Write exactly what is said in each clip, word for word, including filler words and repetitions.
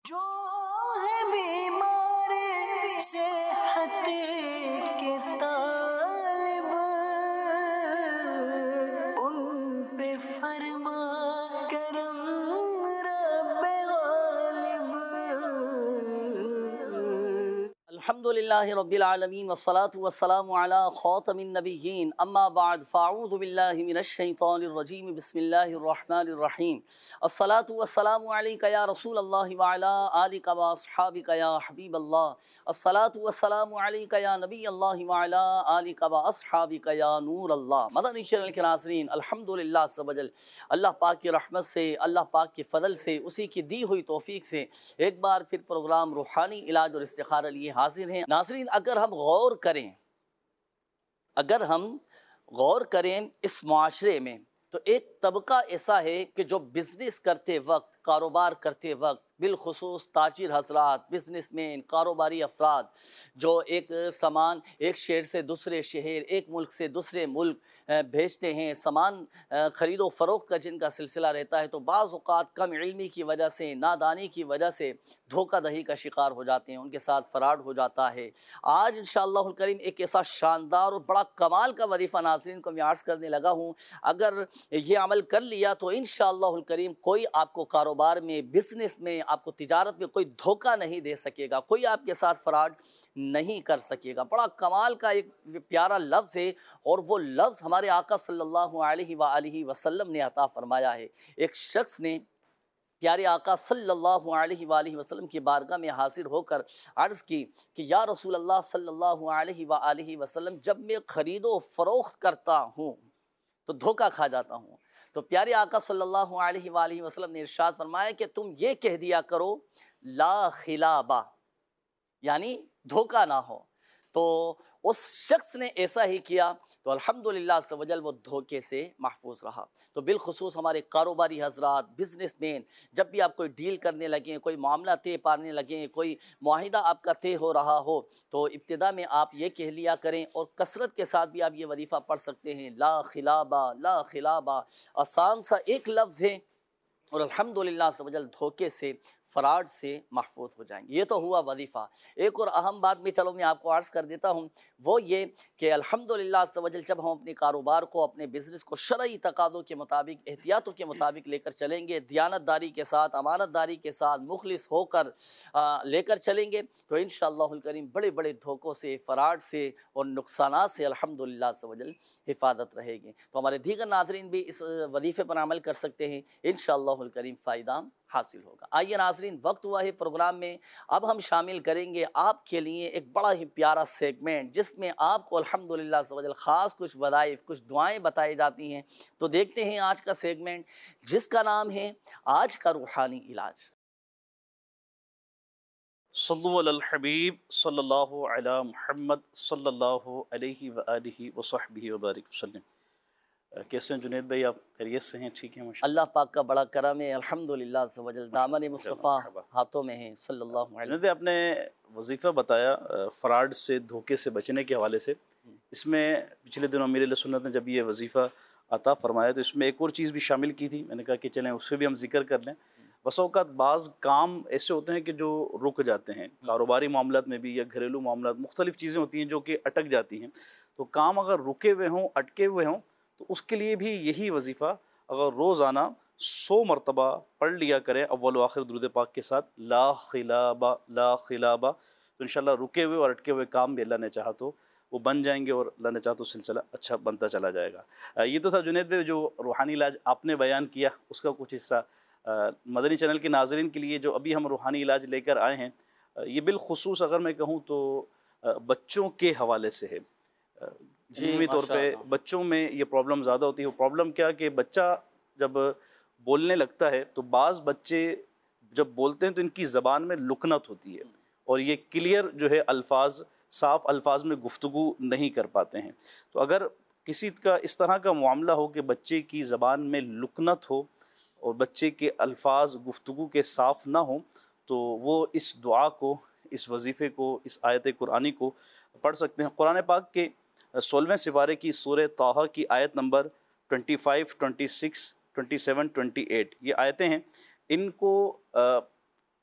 जो है बीमार सेहत के तालिब, उन पे फरमा करम रब्बे गालिब। अल्हम्दुलिल्लाहि रब्बिल आलमीन वस्सलातु वस्सलामु अला खातमिन नबिय्यीन अम्मा बाद फ़अऊज़ु बिल्लाहि मिनश शैतानिर रजीम बिस्मिल्लाहिर रहमानिर रहीम। अस्सलातु वस्सलामु अलैका या रसूलल्लाहि व अला आलिका व अस्हाबिका या हबीबल्लाह। अस्सलातु वस्सलामु अलैका या नबियल्लाहि व अला आलिका व अस्हाबिका या नूरल्लाह। मदनी चैनल के नाज़रीन, अल्हम्दुलिल्लाह सबजल अल्लाह पाक की रहमत से, अल्लाह पाक के फ़ज़ल से, उसी की दी हुई तौफ़ीक से एक बार फिर प्रोग्राम रूहानी इलाज और इस्तिखारा लिए हाजिर हैं। नाज़रीन, अगर हम गौर करें अगर हम गौर करें इस माशरे में, तो एक तबका ऐसा है कि जो बिज़नेस करते वक्त, कारोबार करते वक्त, बिलखुसूस ताजिर हजरात, बिजनेसमैन, कारोबारी अफराद जो एक सामान एक शहर से दूसरे शहर, एक मुल्क से दूसरे मुल्क भेजते हैं, सामान ख़रीदो फ़रोख्त का जिनका सिलसिला रहता है, तो बाज़ औक़ात कम इल्मी की वजह से, नादानी की वजह से धोखा दही का शिकार हो जाते हैं, उनके साथ फ़राड हो जाता है। आज इंशाअल्लाहुल करीम एक ऐसा शानदार और बड़ा कमाल का वजीफ़ा नाज़रीन को मैं अर्ज़ करने लगा हूँ। अगर ये अमल कर लिया तो इंशाअल्लाहुल करीम कोई आपको कारोबार में, बिज़नेस में, आपको तिजारत में कोई धोखा नहीं दे सकेगा, कोई आपके साथ फ़राड नहीं कर सकेगा। बड़ा कमाल का एक प्यारा लफ्ज़ है और वो लफ्ज़ हमारे आका सल्लल्लाहु अलैहि व आलिहि वसल्लम ने अता फ़रमाया है। एक शख्स ने प्यारे आका सल्लल्लाहु अलैहि वालिहि वसल्लम की बारगाह में हाजिर होकर अर्ज़ की कि या रसूल अल्लाह सल्लल्लाहु अलैहि व आलिहि वसल्लम, जब मैं ख़रीदो फ़रोख्त करता हूँ तो धोखा खा जाता हूँ। तो प्यारे आका सल्लल्लाहु अलैहि वालिहि वसल्लम ने इरशाद फरमाया कि तुम ये कह दिया करो ला खिलाबा, यानी धोखा ना हो। तो उस शख्स ने ऐसा ही किया तो अल्हम्दुलिल्लाह अज़्ज़ व जल वो धोखे से महफूज रहा। तो बिलखुसूस हमारे कारोबारी हजरात, बिजनेसमैन, जब भी आप कोई डील करने लगें, कोई मामला तय पाने लगें, कोई मुआहिदा आपका तय हो रहा हो, तो इब्तिदा में आप ये कह लिया करें और कसरत के साथ भी आप ये वजीफ़ा पढ़ सकते हैं, ला खिलाबा ला खिलाबा। आसान सा एक लफ्ज़ है और अल्हम्दुलिल्लाह अज़्ज़ व जल धोखे से, फ़राड से महफूज हो जाएंगे। ये तो हुआ वजीफ़ा। एक और अहम बात भी चलो मैं आपको अर्ज़ कर देता हूँ, वो ये कि अल्हम्दुलिल्लाह अज़्ज़ व जल जब हम अपने कारोबार को, अपने बिज़नेस को शरई तकादों के मुताबिक, एहतियातों के मुताबिक लेकर चलेंगे, दियानतदारी के साथ, अमानतदारी के साथ, मुखलिस होकर लेकर चलेंगे, तो इंशाअल्लाहुल करीम बड़े बड़े धोखों से, फ़राड से और नुकसानात से अल्हम्दुलिल्लाह अज़्ज़ व जल हिफाजत रहेगी। तो हमारे दीगर नाज़रीन भी इस वजीफ़े पर अमल कर सकते हैं, इंशाअल्लाहुल करीम फ़ायदा हासिल होगा। आइए नाज़रीन, वक्त हुआ है प्रोग्राम में, अब हम शामिल करेंगे आपके लिए एक बड़ा ही प्यारा सेगमेंट, जिसमें आपको अल्हम्दुलिल्लाह अज़्ज़ व जल ख़ास कुछ वज़ाइफ़, कुछ दुआएं बताई जाती हैं। तो देखते हैं आज का सेगमेंट, जिसका नाम है आज का रूहानी इलाज। सल्लु अलल हबीब सल्लल्लाहु अला मुहम्मद सल्लल्लाहु अलैहि व आलिहि व सहबिहि व बारिक वसल्लम। कैसे हैं जुनैद भाई, आप खैरियत से हैं? ठीक है माशाअल्लाह। अल्लाह पाक का बड़ा करम है, अल्हम्दुलिल्लाह अज़्ज़ व जल दामन मुस्तफ़ा हाथों में है सल्लल्लाहु अलैहि। जुनैद भाई, आपने वजीफ़ा बताया फ़राड से, धोखे से बचने के हवाले से। इसमें पिछले दिनों मेरे लिए सुन्नत ने जब ये वजीफ़ा अता फ़रमाया तो इसमें एक और चीज़ भी शामिल की थी। मैंने कहा कि चलें उस पर भी हम जिक्र कर लें। बस औक़ात बाज़ काम ऐसे होते हैं कि जो रुक जाते हैं, कारोबारी मामलात में भी या घरेलू मामलात, मुख्तलिफ़ चीज़ें होती हैं जो कि अटक जाती हैं। तो काम अगर रुके हुए हों, अटके हुए हों, तो उसके लिए भी यही वजीफ़ा अगर रोज़ाना सौ मरतबा पढ़ लिया करें अव्वल व आखिर दुरूद पाक के साथ, ला खिलाबा ला खिलाबा, तो इंशाअल्लाह रुके हुए और अटके हुए काम भी अल्लाह ने चाहा तो वो बन जाएंगे और अल्लाह ने चाहा तो सिलसिला अच्छा बनता चला जाएगा। ये तो था जुनैद भाई जो रूहानी इलाज आपने बयान किया, उसका कुछ हिस्सा मदनी चैनल के नाज़रीन के लिए जो अभी हम रूहानी इलाज लेकर आए हैं, ये बिलखुसूस अगर मैं कहूँ तो बच्चों के हवाले से है। अमूमी तौर पे बच्चों में ये प्रॉब्लम ज़्यादा होती है। वो प्रॉब्लम क्या कि बच्चा जब बोलने लगता है तो बाज़ बच्चे जब बोलते हैं तो इनकी ज़बान में लुकनत होती है और ये क्लियर जो है अल्फाज, साफ़ अल्फाज में गुफ्तगू नहीं कर पाते हैं। तो अगर किसी का इस तरह का मामला हो कि बच्चे की ज़बान में लुकनत हो और बच्चे के अल्फाज गुफ्तगू के साफ़ ना हो, तो वो इस दुआ को, इस वजीफ़े को, इस आयत कुरानी को पढ़ सकते हैं। कुरान पाक के सोलहवें सिपारे की सूरह ताहा की आयत नंबर पच्चीस, छब्बीस, सत्ताईस, अट्ठाईस ये आयतें हैं। इनको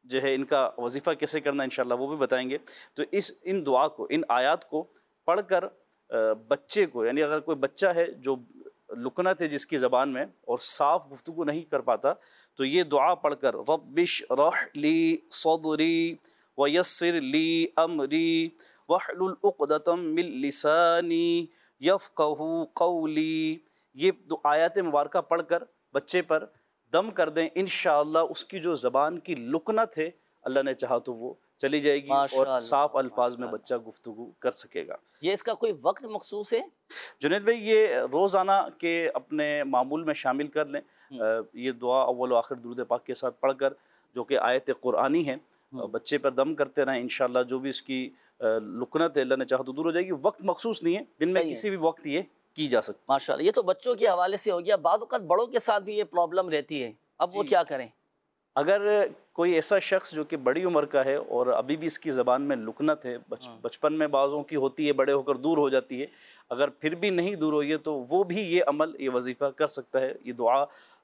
जो है इनका वजीफ़ा कैसे करना इंशाल्लाह वो भी बताएंगे। तो इस इन दुआ को, इन आयात को पढ़कर बच्चे को, यानी अगर कोई बच्चा है जो लुकनत है जिसकी ज़बान में और साफ़ गुफ्तगू नहीं कर पाता, तो ये दुआ पढ़कर रब्बिश रह ली सदरी व यस्सिर ली अमरी वहलुल उक़दतम मिन लिसानी यफ़क़हू क़ौली, ये दो आयत मुबारका पढ़कर बच्चे पर दम कर दें, इंशाअल्लाह उसकी जो ज़बान की लुकनत है अल्लाह ने चाहा तो वो चली जाएगी और साफ़ अल्फाज में बच्चा गुफ्तगू कर सकेगा। ये इसका कोई वक्त मखसूस है? जुनैद भाई, ये रोज़ाना के अपने मामूल में शामिल कर लें। ये दुआ अव्वल व आखिर दुरूद पाक के साथ पढ़कर, जो कि आयत कुरानी है, बच्चे पर दम करते रहें, इंशाअल्लाह जो भी इसकी लुकनत है अल्लाह ने चाहा तो दूर हो जाएगी। वक्त मखसूस नहीं है, दिन में किसी भी वक्त ये की जा सकती। माशाअल्लाह, ये तो बच्चों के हवाले से हो गया। बाद वक़्त बड़ों के साथ भी ये प्रॉब्लम रहती है, अब वो क्या करें? अगर कोई ऐसा शख्स जो कि बड़ी उम्र का है और अभी भी इसकी ज़बान में लुकनत है, बच, बचपन में बाज़ों की होती है, बड़े होकर दूर हो जाती है, अगर फिर भी नहीं दूर हुई है तो वो भी ये अमल, ये वजीफ़ा कर सकता है, ये दुआ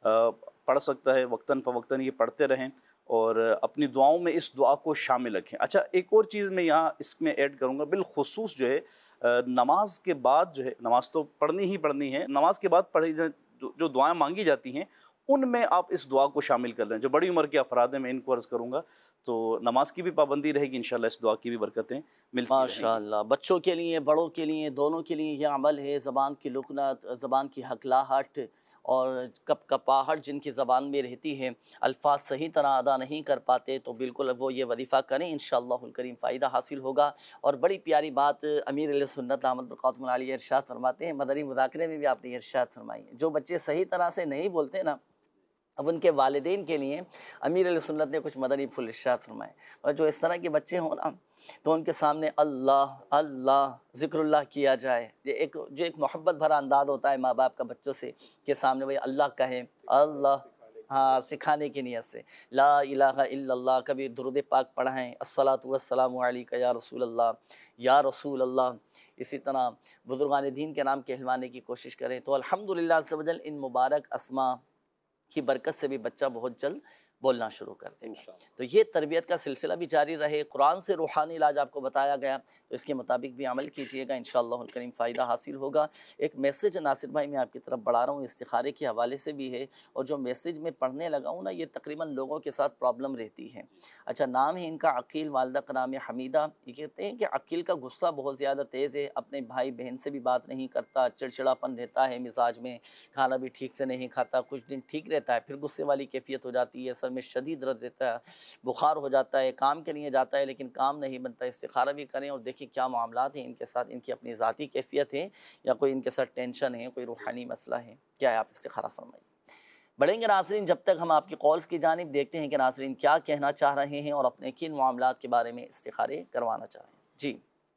पढ़ सकता है। वक्तन फ़वक्तन ये पढ़ते रहें और अपनी दुआओं में इस दुआ को शामिल रखें। अच्छा, एक और चीज़ मैं यहाँ इसमें ऐड करूँगा, बिलखुसूस जो है नमाज के बाद जो है, नमाज तो पढ़नी ही पढ़नी है, नमाज के बाद पढ़ी जो, जो दुआएँ मांगी जाती हैं उनमें आप इस दुआ को शामिल कर लें। जो बड़ी उम्र के अफराद हैं, मैं इनको अर्ज़ करूँगा, तो नमाज की भी पाबंदी रहेगी, इंशाल्लाह इस दुआ की भी बरकतें मिलती रहेंगी। माशाल्लाह, बच्चों के लिए, बड़ों के लिए, दोनों के लिए यह अमल है। ज़बान की लुकनत, ज़बान की हकलाहट और कप कपाहट जिनकी ज़बान में रहती है, अल्फाज सही तरह अदा नहीं कर पाते, तो बिल्कुल वो ये वजीफ़ा करें, इंशाअल्लाहुल करीम फ़ायदा हासिल होगा। और बड़ी प्यारी बात अमीर अहले सुन्नत अहमद बरक़ातुहु अलैहि इरशाद फरमाते हैं, मदनी मुज़ाकरे में भी आपने इरशाद फरमाई, जो बच्चे सही तरह से नहीं बोलते ना, अब उनके वालिदैन के लिए अमीर अहले सुन्नत ने कुछ मदनी फुल इरशाद फरमाए। और जो इस तरह के बच्चे हों ना, तो उनके सामने अल्लाह अल्लाह ज़िक्रुल्लाह किया जाए। ये एक जो एक मोहब्बत भरा अंदाज़ होता है माँ बाप का बच्चों से, के सामने वही अल्लाह कहें, अल्लाह, हाँ, सिखाने की नियत से ला इलाहा इल्लल्लाह, कभी दुरूद पाक पढ़ाएँ, अस्सलातु वस्सलामु अलैका या रसूल अल्लाह, या रसूल अल्लाह। इसी तरह बुज़ुर्गान दीन के नाम कहलवाने की कोशिश करें, तो अल्हम्दुलिल्लाह अज़्ज़ वजल इन मुबारक अस्मा की बरकत से भी बच्चा बहुत जल्द बोलना शुरू कर देगा। तो ये तरबियत का सिलसिला भी जारी रहे। कुरान से रूहानी इलाज आपको बताया गया, तो इसके मुताबिक भी अमल कीजिएगा, इंशाअल्लाहुल करीम फ़ायदा हासिल होगा। एक मैसेज नासिर भाई मैं आपकी तरफ बढ़ा रहा हूँ, इस्तिखारे के हवाले से भी है, और जो मैसेज मैं पढ़ने लगा हूँ ना, ये तकरीबन लोगों के साथ प्रॉब्लम रहती है। अच्छा, नाम है इनका अकील, वालदा का नाम है हमीदा। ये कहते हैं कि अकील का गुस्सा बहुत ज़्यादा तेज़ है, अपने भाई बहन से भी बात नहीं करता, चिड़चिड़ापन रहता है मिजाज में, खाना भी ठीक से नहीं खाता, कुछ दिन ठीक रहता है, फिर गुस्से वाली कैफियत हो जाती है, सर में शदीद दर्द रहता है, बुखार हो जाता है, काम के लिए जाता है लेकिन काम नहीं बनता। इस्तिखारा भी करें और देखिए क्या मामलात हैं इनके साथ, इनकी अपनी ज़ाती कैफियत है या कोई इनके साथ टेंशन है, कोई रूहानी मसला है, क्या है, आप इस्तिखारा फरमाइए। बढ़ेंगे नाज़रीन, जब तक हम आपकी कॉल्स की जानिब, देखते हैं कि नाज़रीन क्या कहना चाह रहे हैं और अपने किन मामलात के बारे में इस्तिखारे करवाना चाह रहे हैं। जी,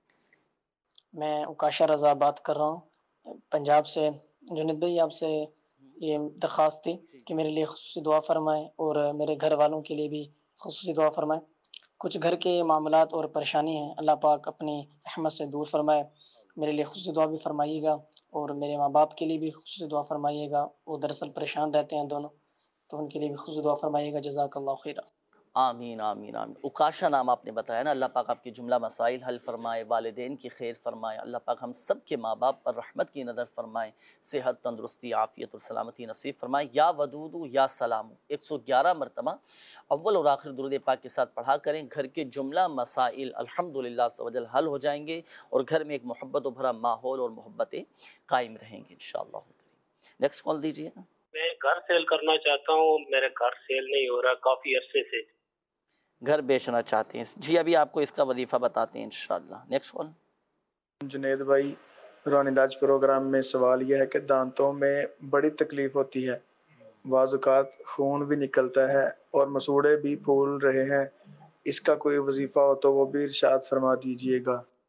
मैं उकाशा रज़ा बात कर रहा हूँ पंजाब से। जुनैद भाई, आपसे ये दरख्वास्त थी कि मेरे लिए खुसूसी दुआ फरमाएँ और मेरे घर वालों के लिए भी खुसूसी दुआ फरमाएँ। कुछ घर के मामलात और परेशानी हैं, अल्लाह पाक अपनी रहमत से दूर फरमाए। मेरे लिए खुसूसी दुआ भी फरमाइएगा और मेरे माँ बाप के लिए भी खुसूसी दुआ फरमाइएगा। वो दरअसल परेशान रहते हैं दोनों, तो उनके लिए भी खुसूसी दुआ फरमाइएगा। जज़ाकल्लाहु खैरा। आमीन आमीन आमीन। उकाशा नाम आपने बताया ना, अल्लाह पाक आपकी जुमला मसाइल हल फरमाए, वालिदैन की खैर फरमाए, अल्लाह पाक हम सब के माँ बाप पर रहमत की नज़र फरमाए, सेहत, तंदुरुस्ती, आफ़ियत और सलामती नसीब फरमाए। या वदूदु या सलामु एक सौ ग्यारह मरतबा अव्वल और आखिर दुरूद पाक के साथ पढ़ा करें। घर के जुमला मसाइल अल्हम्दुलिल्लाह सवजल हल हो जाएंगे और घर में एक मोहब्बत भरा माहौल और मोहब्बतें कायम रहेंगी इंशाअल्लाह। नेक्स्ट कॉल दीजिए। मैं घर सेल करना चाहता हूँ, मेरा घर सेल नहीं हो रहा काफ़ी अरसे से। घर बेचना चाहते हैं जी, अभी आपको इसका वजीफ़ा बताते हैं इंशाअल्लाह। Next call. जुनैद भाई, रूहानी इलाज प्रोग्राम में सवाल यह है कि दांतों में बड़ी तकलीफ होती है, बाज़-औक़ात खून भी निकलता है और मसूड़े भी फूल रहे हैं, इसका कोई वजीफ़ा हो तो वो भी इरशाद फरमा दीजिएगा।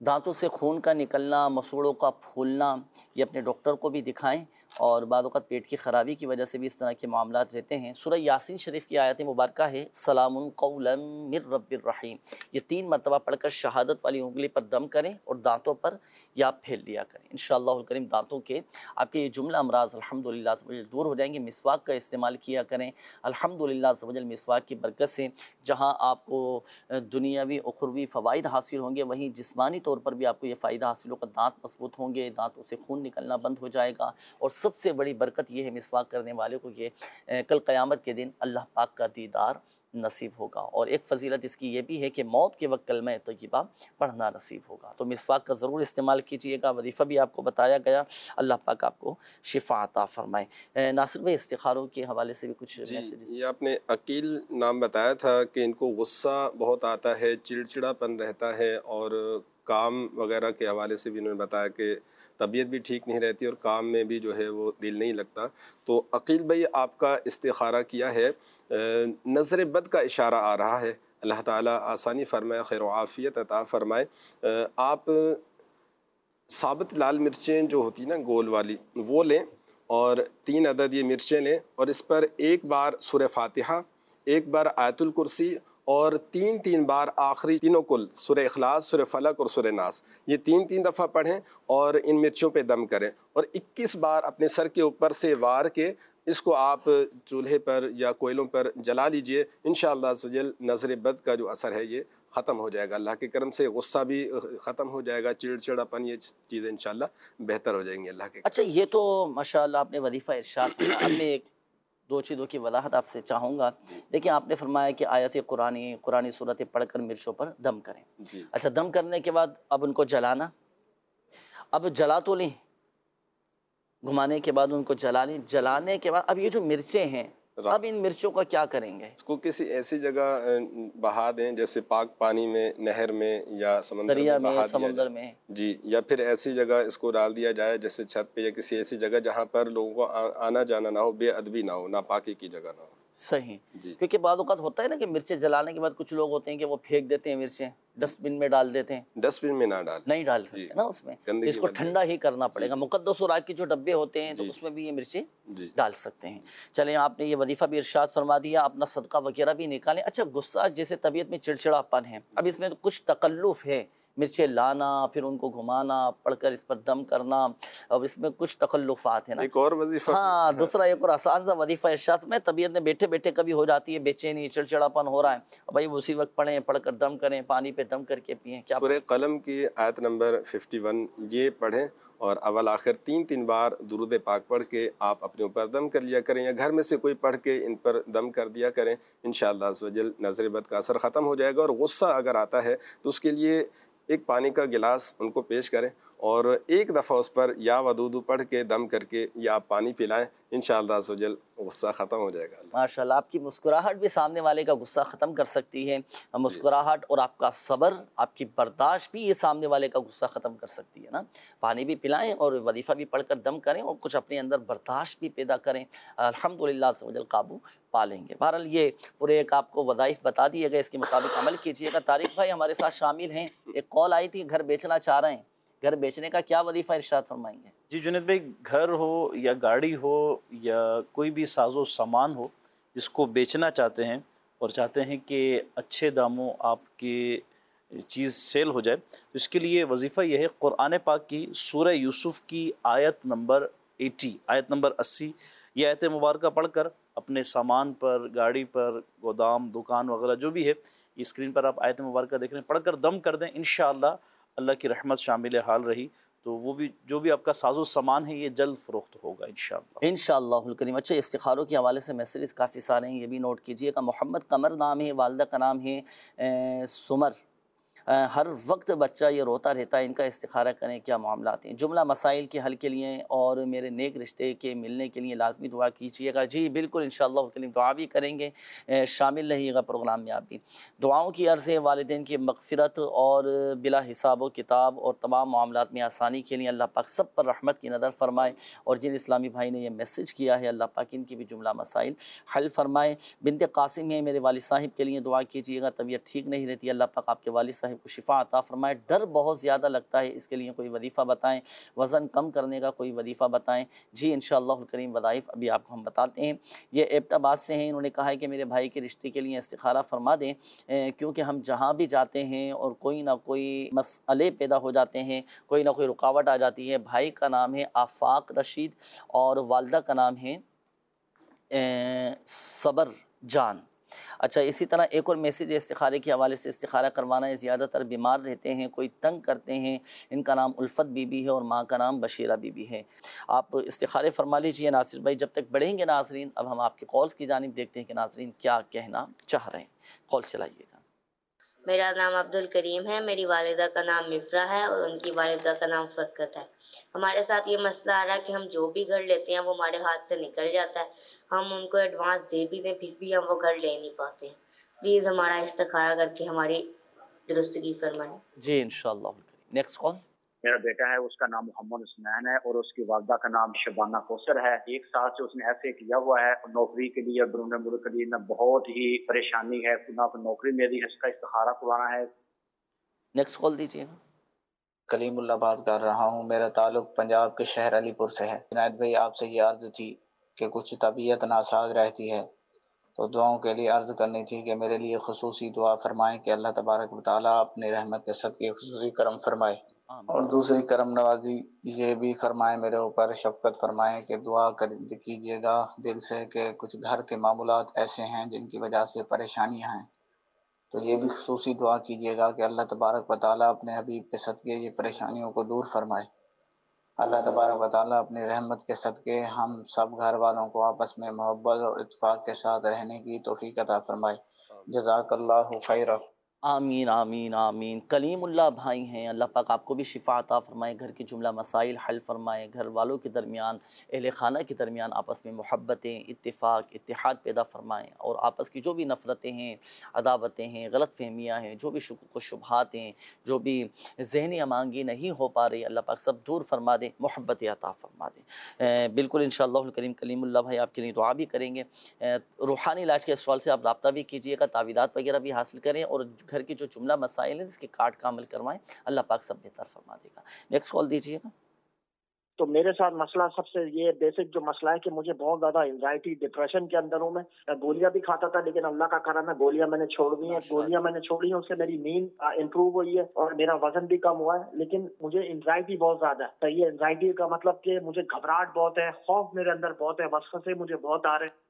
दांतों से खून का निकलना, मसूड़ों का फूलना, ये अपने डॉक्टर को भी दिखाएं। और बाद वक़्त पेट की ख़राबी की वजह से भी इस तरह के मामलात रहते हैं। सूरह यासीन शरीफ की आयत मुबारका है सलामुन कौलन मिर रब्बिर रहीम, ये तीन मरतबा पढ़कर शहादत वाली उंगली पर दम करें और दांतों पर या फैल लिया करें। इंशाअल्लाहुल करीम दांतों के आपके ये जुमला अमराज अल्हम्दुलिल्लाह से दूर हो जाएंगे। मिसवाक का इस्तेमाल किया करें अल्हम्दुलिल्लाह से, मिसवाक की बरकत से जहाँ आपको दुनियावी उखरवी फ़वाइद हासिल होंगे, वहीं जिस्मानी तौर पर भी आपको ये फ़ायदा हासिल होगा। दांत मजबूत होंगे, दांतों से खून निकलना बंद हो जाएगा। और सबसे बड़ी बरकत ये है मिसवाक करने वाले को ये कल क़यामत के दिन अल्लाह पाक का दीदार नसीब होगा। और एक फ़जीलत इसकी ये भी है कि मौत के वक्त कलमा तय्यबा पढ़ना नसीब होगा। तो मिसवाक का ज़रूर इस्तेमाल कीजिएगा। वजीफ़ा भी आपको बताया गया, अल्लाह पाक आपको शिफा अता फ़रमाए। नासिर भाई, इस्तिखारों के हवाले से भी कुछ मैसेज। ये आपने अकील नाम बताया था कि इनको गुस्सा बहुत आता है, चिड़चिड़ापन रहता है, और काम वगैरह के हवाले से भी उन्होंने बताया कि तबीयत भी ठीक नहीं रहती और काम में भी जो है वो दिल नहीं लगता। तो अकील भाई, आपका इस्तिखारा किया है, नज़र बद का इशारा आ रहा है, अल्लाह ताला आसानी फरमाए, खैर आफ़ियत अता फरमाए। आप साबित लाल मिर्चें जो होती ना गोल वाली, वो लें और तीन अदद ये मिर्चें लें और इस पर एक बार सूरह फातिहा, एक बार आयतुल कुर्सी और तीन तीन बार आखिरी तीनों कुल सूरह इखलास, सूरह फलक और सूरह नास, ये तीन तीन दफ़ा पढ़ें और इन मिर्चों पे दम करें और इक्कीस बार अपने सर के ऊपर से वार के इसको आप चूल्हे पर या कोयलों पर जला लीजिए। इंशाअल्लाह सुजल नज़र बद का जो असर है ये ख़त्म हो जाएगा। अल्लाह के करम से गुस्सा भी ख़त्म हो जाएगा, चिड़चिड़ापन, ये चीज़ें इंशाअल्लाह बेहतर हो जाएंगी अल्लाह के। अच्छा, ये तो माशाअल्लाह आपने वजीफ़ा इरशाद किया। अब मैं एक दो चीज़ों की वजाहत आपसे चाहूँगा। देखिए, आपने फरमाया कि आयत कुरानी कुरानी सूरतें पढ़कर मिर्चों पर दम करें। अच्छा, दम करने के बाद अब उनको जलाना, अब जला तो लें, घुमाने के बाद उनको जला लें। जलाने के बाद अब ये जो मिर्चें हैं, अब इन मिर्चों का क्या करेंगे? इसको किसी ऐसी जगह बहा दें जैसे पाक पानी में, नहर में या समंदर दरिया में, में, समुंदर में जी, या फिर ऐसी जगह इसको डाल दिया जाए जैसे छत पे या किसी ऐसी जगह जहाँ पर लोगों को आ, आना जाना ना हो, बेअदबी ना हो, नापाकी की जगह ना हो। सही, क्योंकि बाद औक़ात होता है ना कि मिर्चें जलाने के बाद कुछ लोग होते हैं कि वो फेंक देते हैं मिर्चें, डस्टबिन में डाल देते हैं। डस्टबिन में ना डाल नहीं डाल सकते ना उसमें, इसको ठंडा ही करना पड़ेगा। मुक़द्दस और आग के जो डब्बे होते हैं तो उसमें भी ये मिर्चें डाल सकते हैं। चलें, आपने ये वजीफ़ा भी इरशाद फरमा दिया, अपना सदका वगैरह भी निकालें। अच्छा, गुस्सा जैसे तबीयत में चिड़चिड़ापन है, अब इसमें तो कुछ तकल्लुफ़ है, मिर्चें लाना, फिर उनको घुमाना, पढ़कर इस पर दम करना, अब इसमें कुछ तकल्लुफ़ात है ना। एक और वजीफ़ा, हाँ, दूसरा एक और आसान सा वजीफ़ा इरशाद में, तबीयत में बैठे बैठे कभी हो जाती है बेचैनी, चिड़चिड़ापन हो रहा है, भाई उसी वक्त पढ़ें, पढ़कर दम करें, पानी पे दम करके पिएँ। क्या सूरह कलम की आयत नंबर इक्यावन ये पढ़ें और अवल आखिर तीन तीन बार दुरूद पाक पढ़ के आप अपने ऊपर दम कर लिया करें, या घर में से कोई पढ़ के इन पर दम कर दिया करें। इंशाअल्लाह अज़्ज़ वजल नज़र बद का असर ख़त्म हो जाएगा। और गुस्सा अगर आता है तो उसके लिए एक पानी का गिलास उनको पेश करें और एक दफ़ा उस पर या वदूदू पढ़ के दम करके या आप पानी पिलाएं। इंशाअल्लाह अज़्ज़ वजल गुस्सा ख़त्म हो जाएगा। माशाअल्लाह, आपकी मुस्कुराहट भी सामने वाले का गुस्सा ख़त्म कर सकती है। मुस्कुराहट और आपका सब्र, आपकी बर्दाश्त भी ये सामने वाले का गुस्सा ख़त्म कर सकती है ना। पानी भी पिलाएं और वजीफ़ा भी पढ़कर दम करें और कुछ अपने अंदर बर्दाश्त भी पैदा करें, अल्हम्दुलिल्लाह अज़्ज़ वजल काबू पा लेंगे। बहरहाल ये पूरे एक आपको वज़ाइफ़ बता दिए गए, इसके मुताबिक अमल कीजिएगा। तारिक भाई हमारे साथ शामिल हैं, एक कॉल आई थी, घर बेचना चाह रहे हैं, घर बेचने का क्या वजीफ़ा इरशाद फरमाएंगे? जी जुनैद भाई, घर हो या गाड़ी हो या कोई भी साजो सामान हो जिसको बेचना चाहते हैं और चाहते हैं कि अच्छे दामों आपकी चीज़ सेल हो जाए, तो इसके लिए वजीफ़ा यह है, कुरान पाक की सूरह यूसुफ की आयत नंबर अस्सी, आयत नंबर अस्सी, ये आयत मुबारक पढ़कर अपने सामान पर, गाड़ी पर, गोदाम, दुकान वगैरह जो भी है, ये स्क्रीन पर आप आयत मुबारक देख रहे हैं, पढ़कर दम कर दें। इंशाअल्लाह अल्लाह की रहमत शामिल हाल रही तो वो भी जो भी आपका साजो सामान है ये जल्द फ़रोख्त होगा इंशाअल्लाह इंशाअल्लाहुल करीम। अच्छा, इस्तिखारों के हवाले से मैसेज काफ़ी सारे हैं, ये भी नोट कीजिएगा। मोहम्मद कमर नाम है, वालदा का नाम है सुमर। हर वक्त बच्चा ये रोता रहता है, इनका इस्तिखारा करें, क्या मामलात हैं? जुमला मसाइल के हल के लिए और मेरे नेक रिश्ते के मिलने के लिए लाजमी दुआ कीजिएगा। जी बिल्कुल, इंशाअल्लाह करीम दुआ भी करेंगे, शामिल रहिएगा प्रोग्राम में आप भी। दुआओं की अर्ज़ है, वालिदैन की मग़फ़िरत और बिला हिसाब व किताब और तमाम मामलात में आसानी के लिए अल्लाह पाक सब पर रहमत की नज़र फरमाए। और जिन इस्लामी भाई ने यह मैसेज किया है, अल्लाह पाक इनकी भी जुमला मसाइल हल फरमाए। बिनते कासिम है, मेरे वालिद साहिब के लिए दुआ कीजिएगा, तबीयत ठीक नहीं रहती, अल्लाह पाक आपके वालिद साहिब साहिब को शिफा अता फरमाए। डर बहुत ज़्यादा लगता है, इसके लिए कोई वजीफ़ा बताएं, वज़न कम करने का कोई वजीफ़ा बताएं। जी इंशाअल्लाहुल करीम वज़ाइफ अभी आपको हम बताते हैं। ये एबटाबाद से हैं, इन्होंने कहा है कि मेरे भाई के रिश्ते के लिए इस्तिखारा फरमा दें, क्योंकि हम जहाँ भी जाते हैं और कोई ना कोई मसले पैदा हो जाते हैं, कोई ना कोई रुकावट आ जाती है। भाई का नाम है आफाक रशीद और वालदा का नाम है सबर जान। अच्छा, इसी तरह एक और मैसेज इस्तिखारे के हवाले से, इस्तिखारा करवाना है, ज़्यादातर बीमार रहते हैं, कोई तंग करते हैं। इनका नाम उल्फत बीबी है और माँ का नाम बशीरा बीबी है। आप इस्तिखारे फरमा लीजिए नासिर भाई। जब तक बढ़ेंगे नाजरीन, अब हम आपके कॉल्स की जानिब देखते हैं कि नाजरीन क्या कहना चाह रहे हैं। कॉल चलाइएगा। मेरा नाम अब्दुल करीम है, मेरी वालिदा का नाम मिफ्रा है और उनकी वालिदा का नाम फरकत है। हमारे साथ ये मसला आ रहा है कि हम जो भी घर लेते हैं वो हमारे हाथ से निकल जाता है। हम उनको एडवांस दे भी दें फिर भी हम वो घर ले नहीं पाते हैं। प्लीज़ हमारा इस्तिखारा करके हमारी दुरुस्तगी फरमाएं। जी इंशाअल्लाह। Next call. मेरा बेटा है, उसका नाम मोहम्मद उस्मान है और उसकी वालदा का नाम शबाना कौसर है। एक साल से उसने ऐसे किया हुआ है, नौकरी के लिए और बरूने मुल्क के लिए ना बहुत ही परेशानी है, ना तो नौकरी मेरी है, इसका इस्तिखारा करवाना है। नेक्स्ट कॉल दीजिएगा। कलीमुल्लाह बात कर रहा हूँ, मेरा ताल्लुक पंजाब के शहर अलीपुर से है। जुनैद भाई, आपसे ये अर्ज़ थी कि कुछ तबीयत नासाज रहती है तो दुआओं के लिए अर्ज़ करनी थी कि मेरे लिए खुसूसी दुआ फरमाएं कि अल्लाह तबारक व तआला अपनी रहमत के सदक़े खुसूसी करम फरमाए। और दूसरी करम नवाजी ये भी फरमाएं, मेरे ऊपर शफ़क़त फरमाएं कि दुआ कर कीजिएगा दिल से कि कुछ घर के मामूलात ऐसे हैं जिनकी वजह से परेशानियां हैं, तो ये भी खुसूसी दुआ कीजिएगा कि अल्लाह तबारक व तआला अपने हबीब के सदक़े ये परेशानियों को दूर फरमाए। अल्लाह तबारक व तआला अपनी रहमत के सदक़े हम सब घर वालों को आपस में मोहब्बत और इत्तेफाक के साथ रहने की तौफ़ीक़ अता फरमाए। जज़ाकल्लाहु खैरा। आमीन आमीन आमीन। कलीमुल्लाह भाई हैं, अल्लाह पाक आपको भी शिफा अता फ़रमाए, घर की जुमला मसाइल हल फ़रमाए, घर वालों के दरमियान, अहले खाना के दरमियान आपस में मोहब्बतें, इत्तिफ़ाक, इत्तिहाद पैदा फ़रमाएँ और आपस की जो भी नफ़रतें हैं, अदावतें हैं, गलत फ़हमियाँ हैं, जो भी शुक़ूक़ व शुबहात हैं, जो भी ज़हनी अमांगी नहीं हो पा रही, अल्लाह पाक सब दूर फ़रमा दें, मोहब्बतें अता फ़रमा दें। बिल्कुल इंशाअल्लाहुल करीम कलीमुल्लाह भाई आपके लिए दुआ भी करेंगे। रूहानी इलाज के सवाल से आप रब्ता भी कीजिएगा, तावीज़ात वगैरह भी हासिल करें और घर की जो जुमला मसाइल हैं इसके काट का अमल करवाएं, अल्लाह पाक सब बेहतर फरमा देगा। नेक्स्ट कॉल दीजिएगा। तो मेरे साथ मसला सबसे ये बेसिक जो मसला है कि मुझे बहुत ज्यादा एंजाइटी डिप्रेशन के अंदर हूँ। मैं गोलियां भी खाता था लेकिन अल्लाह का करम है गोलियां मैंने छोड़ दी हैं। गोलियां मैंने छोड़ी हैं, उससे मेरी नींद इंप्रूव हुई है और मेरा वजन भी कम हुआ है, लेकिन मुझे एंजाइटी बहुत ज्यादा है। तो ये एंजाइटी का मतलब कि मुझे घबराहट बहुत है, खौफ मेरे अंदर बहुत है, वसवसे मुझे बहुत आ रहे हैं।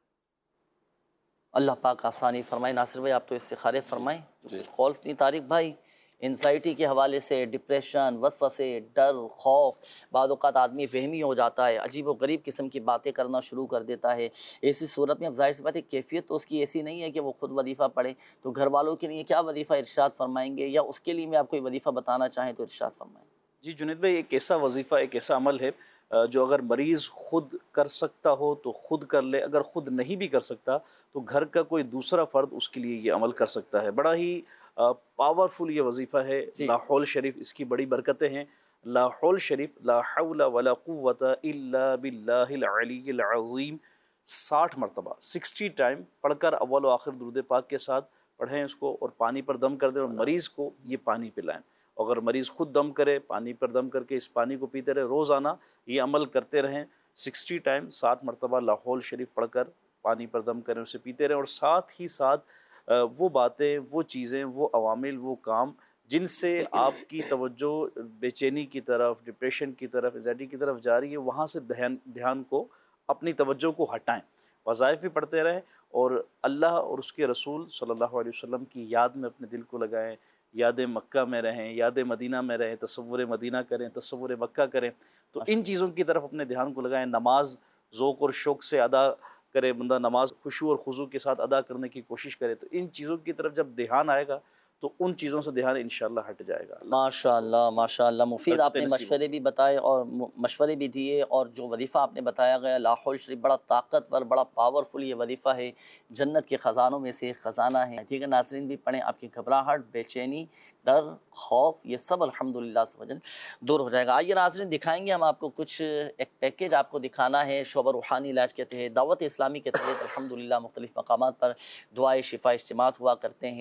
अल्लाह पाक आसानी फरमाए। नासिर भाई आप तो इस्तिखारे फरमाएं, कुछ कॉल्स नहीं। तारिक भाई, एंजाइटी के हवाले से, डिप्रेशन, वसवसे, डर, खौफ, बाद औक़ात आदमी वहमी हो जाता है, अजीब व गरीब किस्म की बातें करना शुरू कर देता है। ऐसी सूरत में अब ज़ाहिर सी बात है कैफियत तो उसकी ऐसी नहीं है कि वो खुद वजीफ़ा पढ़े, तो घर वालों के लिए क्या वजीफ़ा इरशाद फरमाएंगे, या उसके लिए मैं आप कोई वजीफ़ा बताना चाहें तो इरशाद फरमाएँ। जी जुनैद भाई, एक ऐसा वजीफ़ा, एक ऐसा अमल है जो अगर मरीज़ ख़ुद कर सकता हो तो ख़ुद कर ले, अगर ख़ुद नहीं भी कर सकता तो घर का कोई दूसरा फ़र्द उसके लिए ये अमल कर सकता है। बड़ा ही पावरफुल ये वजीफ़ा है। ला हौल शरीफ, इसकी बड़ी बरकतें हैं। ला हौल शरीफ, ला हौला वला कुव्वता इल्ला बिल्लाहिल अलीय्यिल अज़ीम, साठ मरतबा सिक्सटी टाइम पढ़कर अव्वल व आखिर दुरूद पाक के साथ पढ़ें इसको और पानी पर दम कर दें और मरीज़ को ये पानी पिलाएं। अगर मरीज़ ख़ुद दम करे, पानी पर दम करके इस पानी को पीते रहे, रोज़ाना ये अमल करते रहें। सिक्सटी टाइम साठ मरतबा ला हौल शरीफ पढ़कर पानी पर दम करें, उसे पीते रहें और साथ ही साथ वो बातें, वो चीज़ें, वो अवामिल, वो काम जिनसे आपकी तवज्जो बेचैनी की तरफ, डिप्रेशन की तरफ, एंजाइटी की तरफ जा रही है, वहाँ से ध्यान ध्यान को, अपनी तवज्जो को हटाएं। वज़ाइफ भी पढ़ते रहें और अल्लाह और उसके रसूल सल्लल्लाहु अलैहि वसल्लम की याद में अपने दिल को लगाएं। याद मक्का में रहें, याद मदीना में रहें, तसव्वुर मदीना करें, तसव्वुर मक्का करें। तो इन चीज़ों की तरफ अपने ध्यान को लगाएं। नमाज ज़ौक़ और शौक़ से अदा करे, बंदा नमाज खुशू और खुजू के साथ अदा करने की कोशिश करे। तो इन चीज़ों की तरफ जब ध्यान आएगा तो उन चीज़ों से ध्यान इंशाअल्लाह हट जाएगा। माशाअल्लाह माशाअल्लाह। मुफीद आपने मशवरे भी बताए और मशवरे भी दिए, और जो वजीफ़ा आपने बताया गया ला हौल शरीफ बड़ा ताकतवर, बड़ा पावरफुल ये वजीफ़ा है, जन्नत के ख़जानों में से एक ख़जाना है। ठीक है नाज़रीन, भी पढ़ें, आपकी घबराहट, बेचैनी, डर, खौफ, ये सब अल्हम्दुलिल्लाह से वजन दूर हो जाएगा। आइए नाज़रीन, दिखाएंगे हम आपको कुछ, एक पैकेज आपको दिखाना है शोबा रूहानी इलाज के तहत, दावत इस्लामी के तहत अल्हम्दुलिल्लाह मुख्तलिफ़ मकामात पर दुआए शिफा इज्तिमात हुआ करते हैं।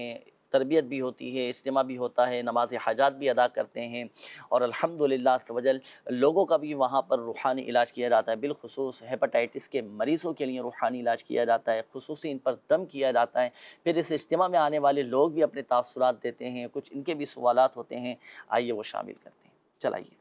तरबियत भी होती है, इज्तिमा भी होता है, नमाज हाजात भी अदा करते हैं और अल्हम्दुलिल्लाह सवजल लोगों का भी वहाँ पर रूहानी इलाज किया जाता है। बिलखुसूस हेपेटाइटिस के मरीज़ों के लिए रूहानी इलाज किया जाता है, खुसूसी इन पर दम किया जाता है। फिर इस इज्तिमा में आने वाले लोग भी अपने तासुरात देते हैं, कुछ इनके भी सवालात होते हैं, आइए वो शामिल करते हैं। चलाइए।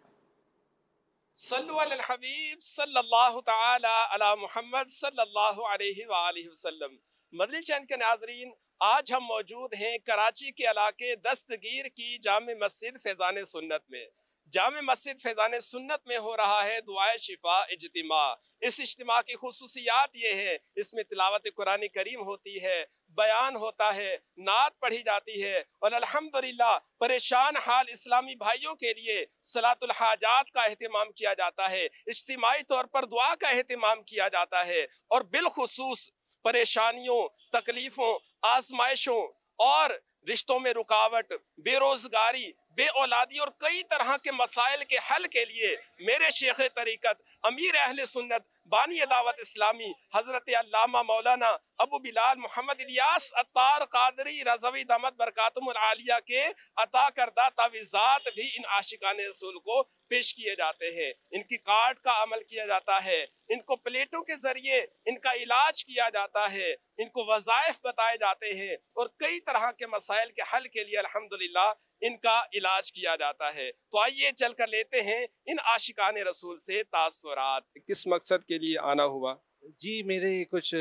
सल्लु अलल हबीब सल्लल्लाहु तआला अला मुहम्मद सल्लल्लाहु अलैहि वालिहि वसल्लम। मदनी चैनल के नाजरीन, आज हम मौजूद हैं कराची के इलाके दस्तगीर की जामे मस्जिद फैज़ान सुन्नत में। जामे मस्जिद फैज़ान सुन्नत में हो रहा है दुआए शिफा इज्तिमा। इस इज्तिमा की खुसूसियात ये है, इसमें तिलावत कुरान करीम होती है, बयान होता है, नात पढ़ी जाती है और अल्हम्दुलिल्लाह परेशान हाल इस्लामी भाइयों के लिए सलातुल हाजात का एहतमाम किया जाता है, इज्तिमाई तौर पर दुआ का एहतमाम किया जाता है और बिलखुसूस परेशानियों, तकलीफ़ों, आजमाइशों और रिश्तों में रुकावट, बेरोजगारी, बेऔलादी और कई तरह के मसाइल के हल के लिए मेरे शेख तरीक़त अमीर अहले सुन्नत बानी दावत इस्लामी हज़रत अल्लामा मौलाना अबू बिलाल मोहम्मद इलियास अत्तार कादरी रज़वी दामत बरकातुहुल आलिया के अता करदा तावीज़ात भी इन आशिकाने रसूल को पेश किए जाते हैं। इनकी कार्ड का अमल किया जाता है, इनको प्लेटों के जरिए इनका इलाज किया जाता है, इनको वज़ाइफ बताए जाते हैं और कई तरह के मसाइल के हल के लिए अल्हम्दुलिल्लाह इनका इलाज किया जाता है। तो आइए चल कर लेते हैं इन आशिकाने रसूल से तासुरात। किस मकसद के लिए आना हुआ? जी, मेरे कुछ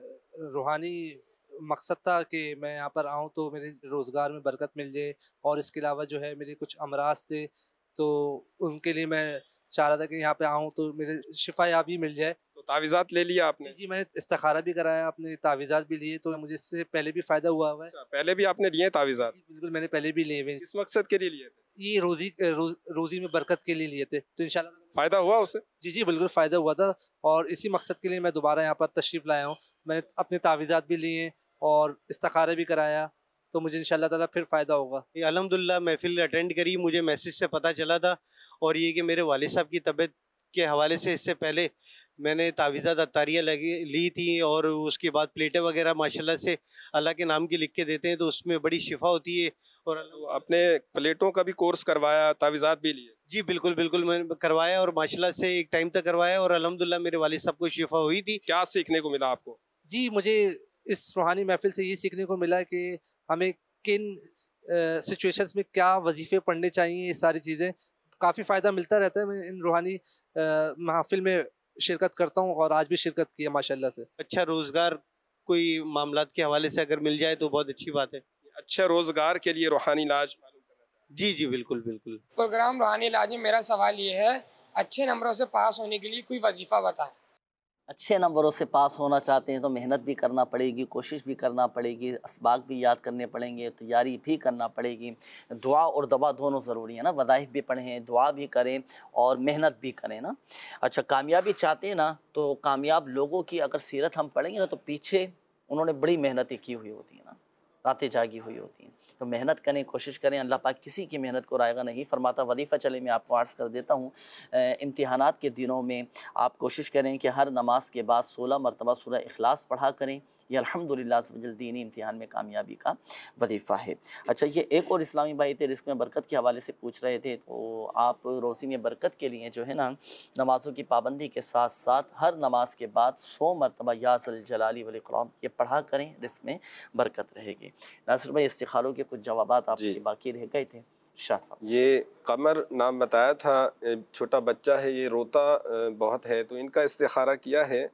रूहानी मकसद था कि मैं यहाँ पर आऊँ तो मेरे रोज़गार में बरकत मिल जाए और इसके अलावा जो है मेरे कुछ अमराज थे तो उनके लिए मैं चाह रहा था कि यहाँ पे आऊँ तो मेरे शिफा याबी मिल जाए। तो तावीज़ात ले लिया आपने? जी, जी मैंने इस्तिखारा भी कराया, अपने तावीज़ात भी लिए, तो मुझे इससे पहले भी फ़ायदा हुआ हुआ है। अच्छा, पहले भी आपने लिए तावीज़ात? बिल्कुल, मैंने पहले भी लिए हुए। किस मकसद के लिए लिए थे? ये रोज़ी रोज, रोज़ी में बरकत के लिए लिए थे, तो इंशाल्लाह फ़ायदा हुआ उससे? जी जी बिल्कुल फ़ायदा हुआ था और इसी मकसद के लिए मैं दोबारा यहाँ पर तशरीफ़ लाया हूँ। मैंने अपने तावीज़ात भी लिए और इस्तिखारा भी कराया, तो मुझे इंशाल्लाह ताला फिर फ़ायदा होगा। ये अल्हम्दुलिल्लाह महफ़िल अटेंड करी, मुझे मैसेज से पता चला था और ये कि मेरे वालिद साहब की तबीयत के हवाले से इससे पहले मैंने तावीज़ात अत्तारिया लगी ली थी और उसके बाद प्लेटें वगैरह माशाल्लाह से अल्लाह के नाम की लिख के देते हैं तो उसमें बड़ी शिफा होती है। और तो आपने प्लेटों का भी कोर्स करवाया, तावीज़ात भी लिए? जी बिल्कुल बिल्कुल मैंने करवाया और माशाल्लाह से एक टाइम तक करवाया और अल्हम्दुलिल्लाह मेरे वालिद साहब को शिफा हुई थी। क्या सीखने को मिला आपको? जी, मुझे इस रूहानी महफ़िल से ये सीखने को मिला कि हमें किन सिचुएशंस में क्या वजीफ़े पढ़ने चाहिए, ये सारी चीज़ें काफ़ी फ़ायदा मिलता रहता है। मैं इन रूहानी महफ़िल में शिरकत करता हूँ और आज भी शिरकत की है माशाल्लाह से। अच्छा रोज़गार कोई मामलात के हवाले से अगर मिल जाए तो बहुत अच्छी बात है। अच्छा रोज़गार के लिए रूहानी इलाज मालूम करना? जी जी बिल्कुल बिल्कुल। प्रोग्राम रूहानी इलाज में मेरा सवाल ये है, अच्छे नंबरों से पास होने के लिए कोई वजीफ़ा बताएं। अच्छे नंबरों से पास होना चाहते हैं तो मेहनत भी करना पड़ेगी, कोशिश भी करना पड़ेगी, असबाक भी याद करने पड़ेंगे, तैयारी भी करना पड़ेगी। दुआ और दवा दोनों ज़रूरी है ना, वज़ाइफ भी पढ़ें, दुआ भी करें और मेहनत भी करें ना। अच्छा, कामयाबी चाहते हैं ना, तो कामयाब लोगों की अगर सीरत हम पढ़ेंगे ना तो पीछे उन्होंने बड़ी मेहनतें की हुई होती हैं ना, रातें जागी हुई होती हैं। तो मेहनत करें, कोशिश करें। अल्लाह पाक किसी की मेहनत को रायगा नहीं फरमाता। वजीफ़ा चले मैं आपको अर्ज़ कर देता हूँ, इम्तिहानात के दिनों में आप कोशिश करें कि हर नमाज के बाद सोलह मरतबा सूरह इखलास पढ़ा करें। ये अल्हम्दुलिल्लाह सब्ज़ल दीनी इम्तिहान में कामयाबी का वजीफ़ा है। अच्छा, ये एक और इस्लामी भाई थे रिस्क में बरकत के हवाले से पूछ रहे थे, तो आप रोज़ी में बरकत के लिए जो है ना नमाज़ों की पाबंदी के साथ साथ हर नमाज के बाद सौ मरतबा या ज़ल जलाली वल इकराम ये पढ़ा करें, रिस्क में बरकत रहेगी। नासिर भाई, इस्तिखारों के कुछ जवाबात आपके बाकी रह गए थे। ये कमर नाम बताया था, छोटा बच्चा है, ये रोता बहुत है, तो इनका इस्तिखारा किया है।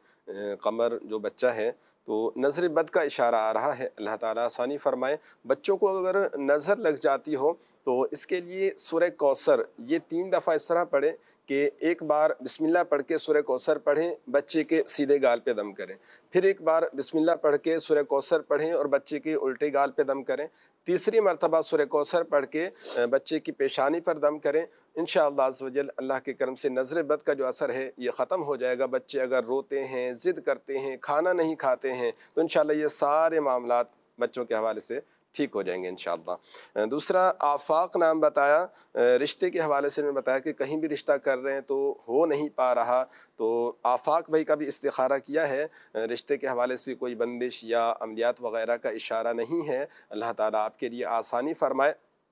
कमर जो बच्चा है तो नज़र बद का इशारा आ रहा है, अल्लाह ताला आसानी फ़रमाए। बच्चों को अगर नज़र लग जाती हो तो इसके लिए सूरह कौसर ये तीन दफ़ा इस तरह पढ़ें कि एक बार बिस्मिल्लाह पढ़ के सूरह कौसर पढ़ें, बच्चे के सीधे गाल पे दम करें, फिर एक बार बिस्मिल्लाह पढ़ के सूरह कौसर पढ़ें और बच्चे के उल्टे गाल पे दम करें, तीसरी मरतबा सूरह कौसर पढ़ के बच्चे की पेशानी पर दम करें। इंशाअल्लाह अज़्ज़ व जल अल्लाह के करम से नज़र बद का जो असर है ये ख़त्म हो जाएगा। बच्चे अगर रोते हैं, ज़िद करते हैं, खाना नहीं खाते हैं, तो इंशाअल्लाह ये सारे मामलात बच्चों के हवाले से ठीक हो जाएंगे इंशाअल्लाह। दूसरा आफाक नाम बताया, रिश्ते के हवाले से उन्होंने बताया कि कहीं भी रिश्ता कर रहे हैं तो हो नहीं पा रहा, तो आफाक भाई का भी इस्तिखारा किया है, रिश्ते के हवाले से कोई बंदिश या अमलियात वग़ैरह का इशारा नहीं है, अल्लाह ताला आपके लिए आसानी फरमाए।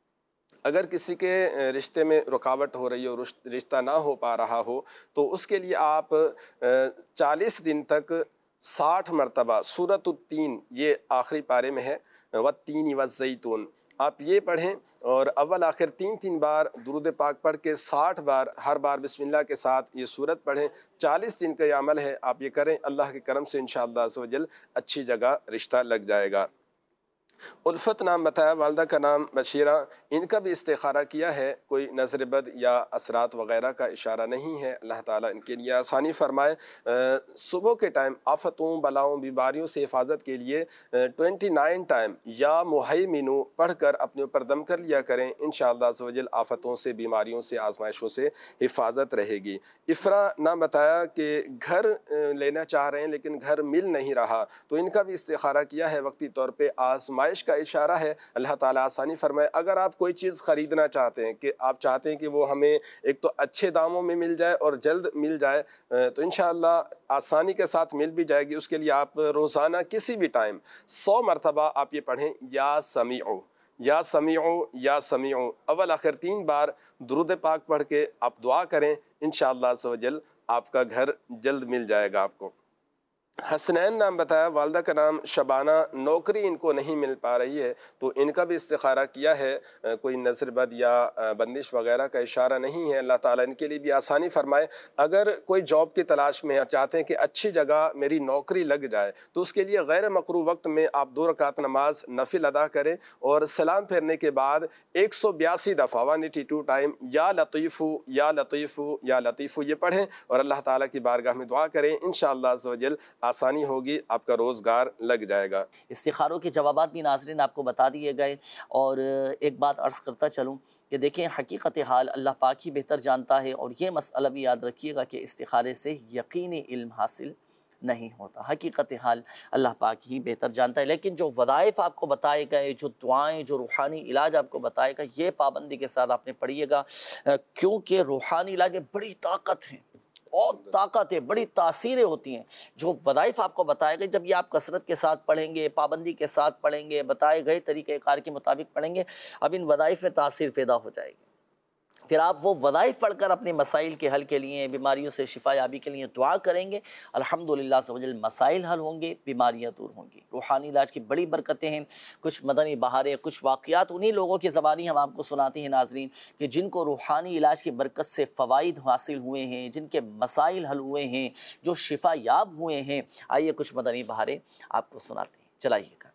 अगर किसी के रिश्ते में रुकावट हो रही हो, रिश्ता ना हो पा रहा हो, तो उसके लिए आप चालीस दिन तक साठ मरतबा सूरत तीन, ये आखिरी पारे में है, व तीन व ज़ैतून, आप ये पढ़ें और अव्वल आखिर तीन तीन बार दुरूद पाक पढ़ के साठ बार हर बार बिस्मिल्लाह के साथ ये सूरत पढ़ें। चालीस दिन का ये अमल है, आप ये करें, अल्लाह के करम से इंशाअल्लाह अज़्ज़ व जल अच्छी जगह रिश्ता लग जाएगा। उल्फत नाम बताया, वालदा का नाम बशीरा, इनका भी इस्तिखारा किया है, कोई नज़र बद या असरात वग़ैरह का इशारा नहीं है, अल्लाह ताला इनके लिए आसानी फ़रमाए। सुबह के टाइम आफ़तों बलाओं बीमारियों से हिफाजत के लिए ट्वेंटी नाइन टाइम या मुहैमिनु पढ़ कर अपने ऊपर दम कर लिया करें, इंशाअल्लाह अज़्ज़ व जल आफ़तों से, बीमारियों से, आजमाइशों से हिफाजत रहेगी। इफ़रा नाम बताया कि घर लेना चाह रहे हैं लेकिन घर मिल नहीं रहा, तो इनका भी इस्तिखारा किया है, वक्ती तौर पर आजमा का इशारा है, अल्लाह ताला आसानी फरमाए। अगर आप कोई चीज़ ख़रीदना चाहते हैं कि आप चाहते हैं कि वो हमें एक तो अच्छे दामों में मिल जाए और जल्द मिल जाए, तो इंशाअल्लाह आसानी के साथ मिल भी जाएगी। उसके लिए आप रोज़ाना किसी भी टाइम सौ मरतबा आप ये पढ़ें, या समीओ या समीओ या समीओ, अव्वल आखिर तीन बार दुरूद पाक पढ़ के आप दुआ करें, इंशाअल्लाह अज़्ज़ व जल आपका घर जल्द मिल जाएगा आपको। हसनैन नाम बताया, वालदा का नाम शबाना, नौकरी इनको नहीं मिल पा रही है, तो इनका भी इस्तिखारा किया है, कोई नज़र बद या बंदिश वग़ैरह का इशारा नहीं है, अल्लाह ताला इनके लिए भी आसानी फ़रमाए। अगर कोई जॉब की तलाश में है, चाहते हैं कि अच्छी जगह मेरी नौकरी लग जाए, तो उसके लिए गैर मकरू वक्त में आप दो रकात नमाज नफिल अदा करें और सलाम फेरने के बाद एक सौ बयासी दफ़ा वन एटी टू टाइम या लतीफ़ू या लतीफ़ू या लतीफ़ू ये पढ़ें और अल्लाह ताला की बारगाह में दुआ करें, इंशाअल्लाह अज़्ज़ व जल आसानी होगी, आपका रोज़गार लग जाएगा। इस्तिखारों के जवाबात भी नाज़रीन आपको बता दिए गए, और एक बात अर्ज़ करता चलूँ कि देखें, हकीकत हाल अल्लाह पाक ही बेहतर जानता है, और ये मसला भी याद रखिएगा कि इस्तिखारे से यकीनी इल्म हासिल नहीं होता। हकीकत हाल अल्लाह पाक ही बेहतर जानता है, लेकिन जो वज़ाइफ़ आपको बताए गए, जो दुआएँ, जो रूहानी इलाज आपको बताए गए, ये पाबंदी के साथ आपने पढ़िएगा, क्योंकि रूहानी इलाज में बड़ी ताकत है और ताकत है, बड़ी तासीरें होती हैं। जो वज़ाइफ़ आपको बताए गए, जब ये आप कसरत के साथ पढ़ेंगे, पाबंदी के साथ पढ़ेंगे, बताए गए तरीक़ेकार के मुताबिक पढ़ेंगे, अब इन वज़ाइफ़ में तासीर पैदा हो जाएगी। फिर आप वो वज़ाइफ़ पढ़कर अपने मसाइल के हल के लिए, बीमारियों से शिफा याबी के लिए दुआ करेंगे, अल्हम्दुलिल्लाह सवजल मसाइल हल होंगे, बीमारियां दूर होंगी। रूहानी इलाज की बड़ी बरकतें हैं। कुछ मदनी बहारें, कुछ वाक़यात उन्हीं लोगों की ज़बानी हम आपको सुनाते हैं नाज़रीन, कि जिनको रूहानी इलाज की बरकत से फ़वाइद हासिल हुए हैं, जिनके मसाइल हल हुए हैं, जो शिफा याब हुए हैं। आइए कुछ मदनी बहारें आपको सुनाते हैं, चलाइएगा।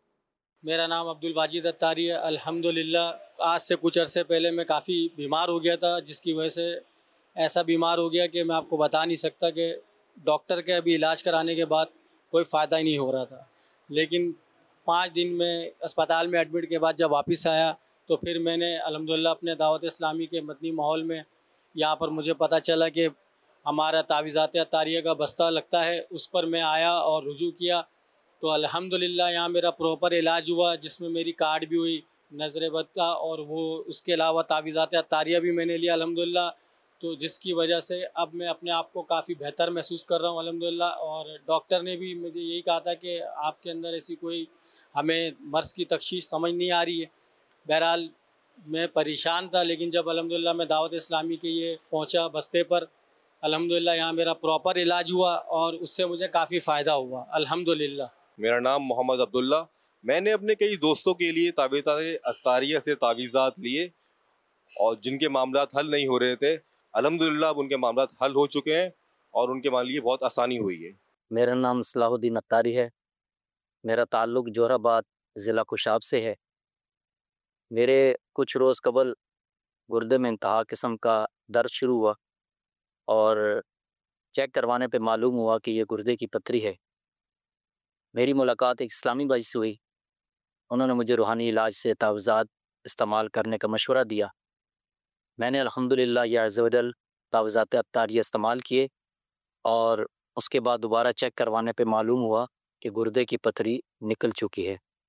मेरा नाम अब्दुल वाजिद अत्तारी है। अल्हम्दुलिल्लाह आज से कुछ अरसे पहले मैं काफ़ी बीमार हो गया था, जिसकी वजह से ऐसा बीमार हो गया कि मैं आपको बता नहीं सकता कि डॉक्टर के अभी इलाज कराने के बाद कोई फ़ायदा ही नहीं हो रहा था। लेकिन पाँच दिन में अस्पताल में एडमिट के बाद जब वापस आया, तो फिर मैंने अल्हम्दुलिल्लाह अपने दावत इस्लामी के मदनी माहौल में यहाँ पर मुझे पता चला कि हमारा तावीज़ात अत्तारिया का बस्ता लगता है, उस पर मैं आया और रुजू किया। तो अल्हम्दुलिल्लाह यहाँ मेरा प्रॉपर इलाज हुआ, जिसमें मेरी कार्ड भी हुई नज़र बद का, और वो उसके अलावा तावीज़ात अत्तारिया भी मैंने लिया अल्हम्दुलिल्लाह। तो जिसकी वजह से अब मैं अपने आप को काफ़ी बेहतर महसूस कर रहा हूँ अल्हम्दुलिल्लाह। और डॉक्टर ने भी मुझे यही कहा था कि आपके अंदर ऐसी कोई हमें मर्ज़ की तशख़ीस समझ नहीं आ रही है। बहरहाल मैं परेशान था, लेकिन जब अल्हम्दुलिल्लाह मैं दावत इस्लामी के ये पहुँचा बस्ते पर, अल्हम्दुलिल्लाह यहाँ मेरा प्रॉपर इलाज हुआ और उससे मुझे काफ़ी फ़ायदा हुआ अल्हम्दुलिल्लाह। मेरा नाम मोहम्मद अब्दुल्ला। मैंने अपने कई दोस्तों के लिए तावीज़ात अत्तारिया से तावीज़ात लिए, और जिनके मामलात हल नहीं हो रहे थे, अल्हम्दुलिल्लाह अब उनके मामलात हल हो चुके हैं और उनके मान लिए बहुत आसानी हुई है। मेरा नाम सलाहुद्दीन अत्तारी है। मेरा ताल्लुक़ जोहराबाद ज़िला कुशाब से है। मेरे कुछ रोज़ कबल गुर्दे में इंतहा किस्म का दर्द शुरू हुआ, और चेक करवाने पे मालूम हुआ कि ये गुर्दे की पथरी है। मेरी मुलाकात एक इस्लामी भाई से हुई। उन्होंने मुझे रूहानी इलाज से तावीज़ात इस्तेमाल करने का मशवरा दिया। मैंने अल्हम्दुलिल्लाह या अज़्ज़ व जल तावीज़ात अत्तारिया इस्तेमाल किए, और उसके बाद दोबारा चेक करवाने पे मालूम हुआ कि गुर्दे की पथरी निकल चुकी है।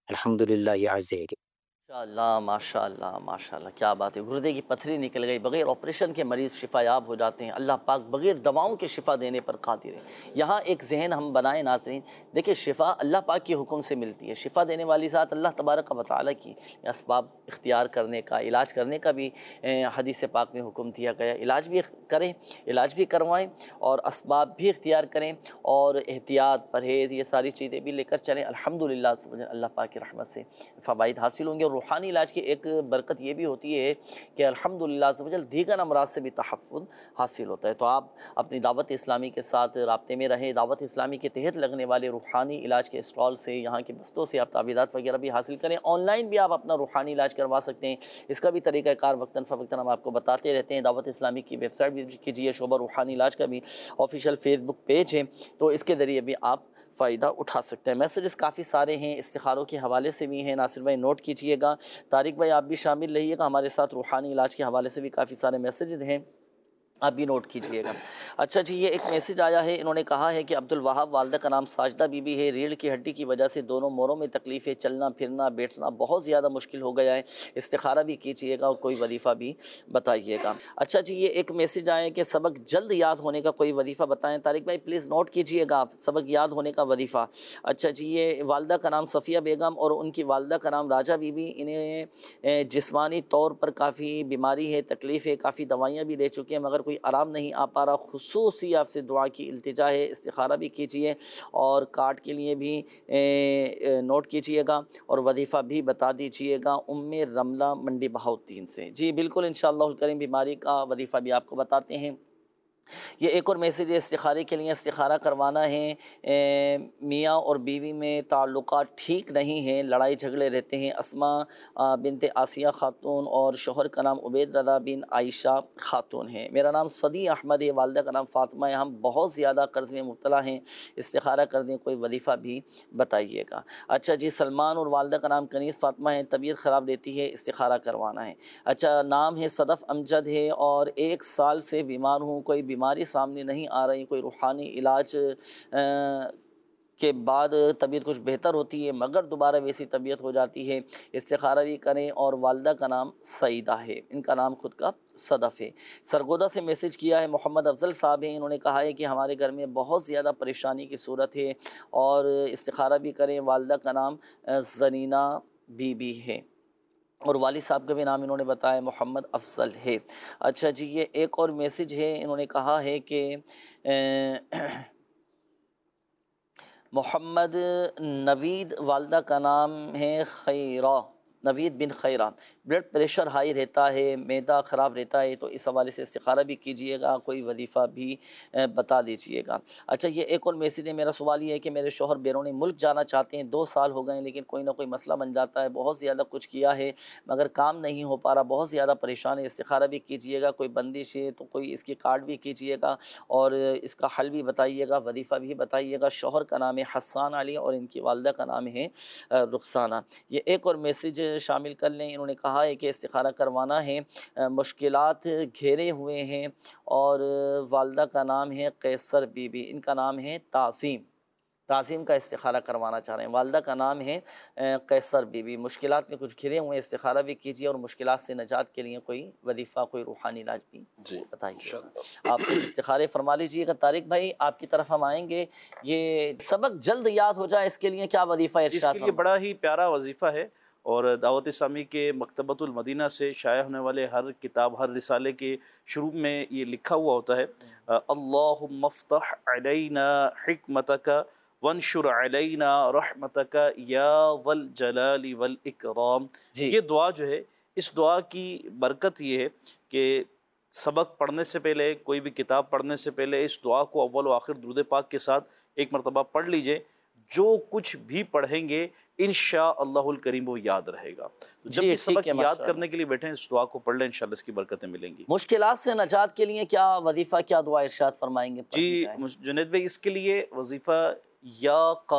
अल्हम्दुलिल्लाह ये आज़ेगी। माशाअल्लाह माशाअल्लाह माशाअल्लाह, क्या बात है। गुर्दे की पथरी निकल गई, बग़ैर ऑपरेशन के मरीज़ शिफायाब हो जाते हैं। अल्लाह पाक बग़ैर दवाओं के शिफा देने पर कादिर है। यहाँ एक जहन हम बनाएं नाज़रीन, देखिए शिफा अल्लाह पाक के हुक्म से मिलती है। शिफा देने वाली ज़ात अल्लाह तबारक व तआला की। असबाब इख्तियार करने का, इलाज करने का भी हदीस पाक में हुक्म दिया गया। इलाज भी करें, इलाज भी करवाएँ और असबाब भी इख्तियार करें और एहतियात परहेज़ ये सारी चीज़ें भी लेकर चलें। अल्हम्दुलिल्लाह अल्लाह पाक की रहमत से फ़वाइद हासिल होंगे। और रूहानी इलाज की एक बरकत ये भी होती है कि अल्हम्दुलिल्लाह अज़्ज़-व-जल दीगर अमराज से भी तहफ़्फ़ुज़ हासिल होता है। तो आप अपनी दावत इस्लामी के साथ राब्ते में रहें। दावत इस्लामी के तहत लगने वाले रूहानी इलाज के स्टॉल से, यहाँ के बस्तों से आप तावीज़ात वगैरह भी हासिल करें। ऑनलाइन भी आप अपना रूहानी इलाज करवा सकते हैं। इसका भी तरीक़ाकार वक्तन फ़वक्तन हम आपको बताते रहते हैं। दावत इस्लामी की वेबसाइट विज़िट कीजिए, शोबा रूहानी इलाज का भी ऑफिशियल फेसबुक पेज है, तो इसके ज़रिए भी आप फ़ायदा उठा सकते हैं। मैसेजेस काफ़ी सारे हैं, इस्तिखारों के हवाले से भी हैं। नासिर भाई नोट कीजिएगा, तारिक भाई आप भी शामिल रहिएगा हमारे साथ। रूहानी इलाज के हवाले से भी काफ़ी सारे मैसेजेस हैं, आप भी नोट कीजिएगा। अच्छा जी, ये एक मैसेज आया है, इन्होंने कहा है कि अब्दुल वहाब, वालदा का नाम साजदा बीबी है। रीढ़ की हड्डी की वजह से दोनों मोरों में तकलीफ़ है, चलना फिरना बैठना बहुत ज़्यादा मुश्किल हो गया है। इस्तिखारा भी कीजिएगा और कोई वजीफ़ा भी बताइएगा। अच्छा जी, ये एक मैसेज आया कि सबक जल्द याद होने का कोई वजीफ़ा बताएं। तारिक भाई प्लीज़ नोट कीजिएगा आप, सबक याद होने का वजीफ़ा। अच्छा जी, ये वालदा का नाम सफ़िया बेगम और उनकी वालदा का नाम राजा बीबी। इन्हें जिस्मानी तौर पर काफ़ी बीमारी है, तकलीफ़ है, काफ़ी दवाइयाँ भी ले चुके हैं मगर कोई आराम नहीं आ पा रहा। खुसूसी आपसे दुआ की इल्तिजा है, इस्तिखारा भी कीजिए और कार्ड के लिए भी ए, ए, नोट कीजिएगा और वजीफ़ा भी बता दीजिएगा। उम्मे रमला मंडी बहाउद्दीन से। जी बिल्कुल, इंशाअल्लाह करीम बीमारी का वजीफ़ा भी आपको बताते हैं। ये एक और मैसेज है, इस्तिखारे के लिए इस्तिखारा करवाना है। मियाँ और बीवी में ताल्लुकात ठीक नहीं हैं, लड़ाई झगड़े रहते हैं। अस्मा बिनते आसिया खातून और शोहर का नाम उबैद रज़ा बिन आयशा खातून है। मेरा नाम सदी अहमद है, वालदा का नाम फ़ातिमा है। हम बहुत ज़्यादा कर्ज़ में मुब्तला हैं, इस्तिखारा कर दें, कोई वजीफ़ा भी बताइएगा। अच्छा जी, सलमान और वालदा का नाम कनीज़ फ़ातिमा है, तबीयत ख़राब रहती है, इस्तिखारा करवाना है। अच्छा, नाम है सदफ़ अमजद है और एक साल से बीमार हूँ, कोई बीमारी सामने नहीं आ रही। कोई रूहानी इलाज आ, के बाद तबीयत कुछ बेहतर होती है मगर दोबारा वैसी तबीयत हो जाती है। इस्तिखारा भी करें। और वालदा का नाम सईदा है, इनका नाम खुद का सदफ़ है। सरगोदा से मैसेज किया है, मोहम्मद अफजल साहब हैं। इन्होंने कहा है कि हमारे घर में बहुत ज़्यादा परेशानी की सूरत है और इस्तिखारा भी करें। वालदा का नाम ज़नीना बीबी है और वालिद साहब का भी नाम इन्होंने बताया मोहम्मद अफसल है। अच्छा जी, ये एक और मैसेज है, इन्होंने कहा है कि मोहम्मद नवीद, वालदा का नाम है खैरा, नवीद बिन खैरा। ब्लड प्रेशर हाई रहता है, मैदा ख़राब रहता है, तो इस हवाले से इस्तिखारा भी कीजिएगा, कोई वजीफ़ा भी बता दीजिएगा। अच्छा, ये एक और मैसेज है, मेरा सवाल ये है कि मेरे शोहर बैरून मुल्क जाना चाहते हैं, दो साल हो गए लेकिन कोई ना कोई मसला बन जाता है। बहुत ज़्यादा कुछ किया है मगर काम नहीं हो पा रहा, बहुत ज़्यादा परेशान है। इस्तिखारा भी कीजिएगा, कोई बंदिश है तो कोई इसकी कार्ड भी कीजिएगा और इसका हल भी बताइएगा, वजीफ़ा भी बताइएगा। शोहर का नाम है हसन अली और इनकी वालदा का नाम है रुखसाना। ये एक और मैसेज शामिल कर लें, इन्होंने कहा है कि इस्तिखारा करवाना है, मुश्किलात घेरे हुए हैं और वालदा का नाम है कैसर बीबी, इनका नाम है तासीम, तासीम का इस्तिखारा करवाना चाह रहे हैं। वालदा का नाम है कैसर बीबी। मुश्किलात में कुछ घिरे हुए, इस्तिखारा भी कीजिए और मुश्किलात से निजात के लिए कोई वजीफ़ा, कोई रूहानी इलाज भी बताइए। आप इस्तिखारे फरमा लीजिएगा। तारिक भाई आपकी तरफ हम आएंगे, ये सबक जल्द याद हो जाए इसके लिए क्या वजीफ़ा है? इसके लिए बड़ा ही प्यारा वजीफ़ा है और दावत इस्लामी के मकतबतुल मदीना से शाया होने वाले हर किताब, हर रिसाले के शुरू में ये लिखा हुआ होता है, अल्लाहुम्मा फ़्तह अलैना हिकमतका वंशुर अलैना रहमतका या वल जलाली वल इकराम। ये दुआ जो है, इस दुआ की बरकत ये है कि सबक पढ़ने से पहले, कोई भी किताब पढ़ने से पहले इस दुआ को अव्वल व आखिर दुरूद पाक के साथ एक मरतबा पढ़ लीजिए। जो कुछ भी पढ़ेंगे इंशाअल्लाहुल करीम वो याद रहेगा। तो जब भी सबक याद करने के लिए बैठे इस दुआ को पढ़ लें, इंशाअल्लाह इसकी बरकतें मिलेंगी। मुश्किलात से नजात के लिए क्या वजीफ़ा, क्या दुआ इरशाद फरमाएंगे? जी जुनैद भाई, इसके लिए वजीफ़ा या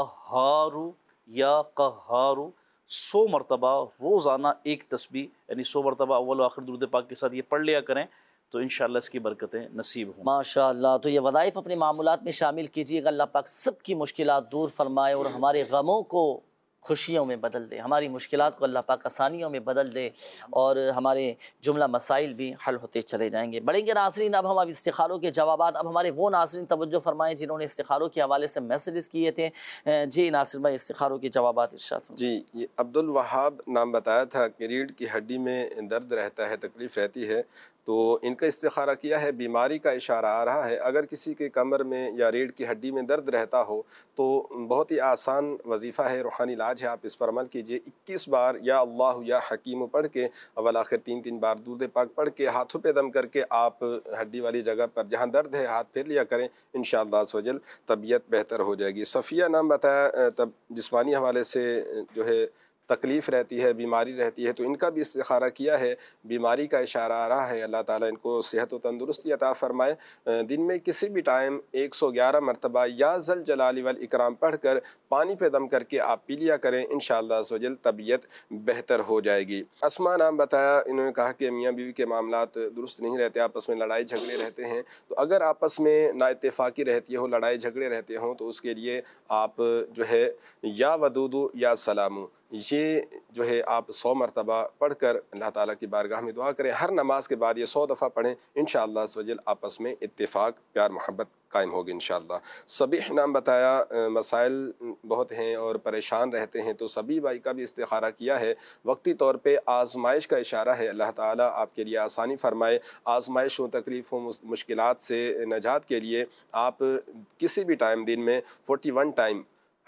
क़हारू या क़हारू सौ मरतबा रोज़ाना एक तस्बीह, यानी सौ मरतबा अव्वल आखिर दुरूद पाक के साथ ये पढ़ लिया करें तो इंशाअल्लाह इसकी बरकतें नसीब हों। माशाअल्लाह। तो ये वज़ाइफ़ अपने मामूलात में शामिल कीजिएगा। अल्लाह पाक सबकी मुश्किलात दूर फरमाए और हमारे गमों को खुशियों में बदल दे, हमारी मुश्किलात को अल्लाह पाक आसानियों में बदल दे और हमारे जुमला मसाइल भी हल होते चले जाएंगे। बढ़ेंगे नाज़रीन, अब हम अब इस्तिखारों के जवाबात, अब हमारे वो नाज़रीन तवज्जो फरमाएँ जिन्होंने इस्तिखारों के हवाले से मैसेजेस किए थे। जी नासिर भाई, इस्तिखारों के जवाबात इरशाद फरमाएं। जी, ये अब्दुल वहाब नाम बताया था कि रीढ़ की हड्डी में दर्द रहता है, तकलीफ़ रहती है, तो इनका इस्तिखारा किया है, बीमारी का इशारा आ रहा है। अगर किसी के कमर में या रीढ़ की हड्डी में दर्द रहता हो तो बहुत ही आसान वजीफ़ा है, रूहानी इलाज है, आप इस पर अमल कीजिए। इक्कीस बार या अल्लाह या हकीम पढ़ के अव्वल आखिर तीन तीन बार दूध पाक पढ़ के हाथों पे दम करके आप हड्डी वाली जगह पर जहाँ दर्द है हाथ फेर लिया करें, इंशाअल्लाह अज़्ज़ वजल तबीयत बेहतर हो जाएगी। सफ़िया नाम बताया, तब जिस्मानी हवाले से जो है तकलीफ़ रहती है, बीमारी रहती है, तो इनका भी इस्तिखारा किया है, बीमारी का इशारा आ रहा है। अल्लाह ताला इनको सेहत व तंदुरुस्ती अता फ़रमाए। दिन में किसी भी टाइम एक सौ ग्यारह मरतबा या ज़ल जलाली वल इकराम पढ़ कर पानी पे दम करके आप पी लिया करें, इंशाअल्लाह अज़्ज़ वजल तबीयत बेहतर हो जाएगी। अस्मा नाम बताया, इन्होंने कहा कि मियाँ बीवी के मामलात दुरुस्त नहीं रहते, आपस में लड़ाई झगड़े रहते हैं, तो अगर आपस में नाइत्तेफाकी रहती हो, लड़ाई झगड़े रहते हों, तो उसके लिए आप जो है या वदूदु या सलामु, ये जो है आप सौ मरतबा पढ़ कर अल्लाह ताला की बारगाह में दुआ करें। हर नमाज के बाद ये सौ दफ़ा पढ़ें, इंशाअल्लाह अज़्ज़ वजल आपस में इत्तेफाक, प्यार मोहब्बत कायम होगी इंशाअल्लाह। सबीह नाम बताया, मसाइल बहुत हैं और परेशान रहते हैं, तो सभी भाई का भी इस्तिखारा किया है। वक्ती तौर पे आजमाइश का इशारा है, अल्लाह ताला आपके लिए आसानी फ़रमाए। आजमाइश व तकलीफ़ों मुश्किलात से नजात के लिए आप किसी भी टाइम दिन में फोर्टी वन टाइम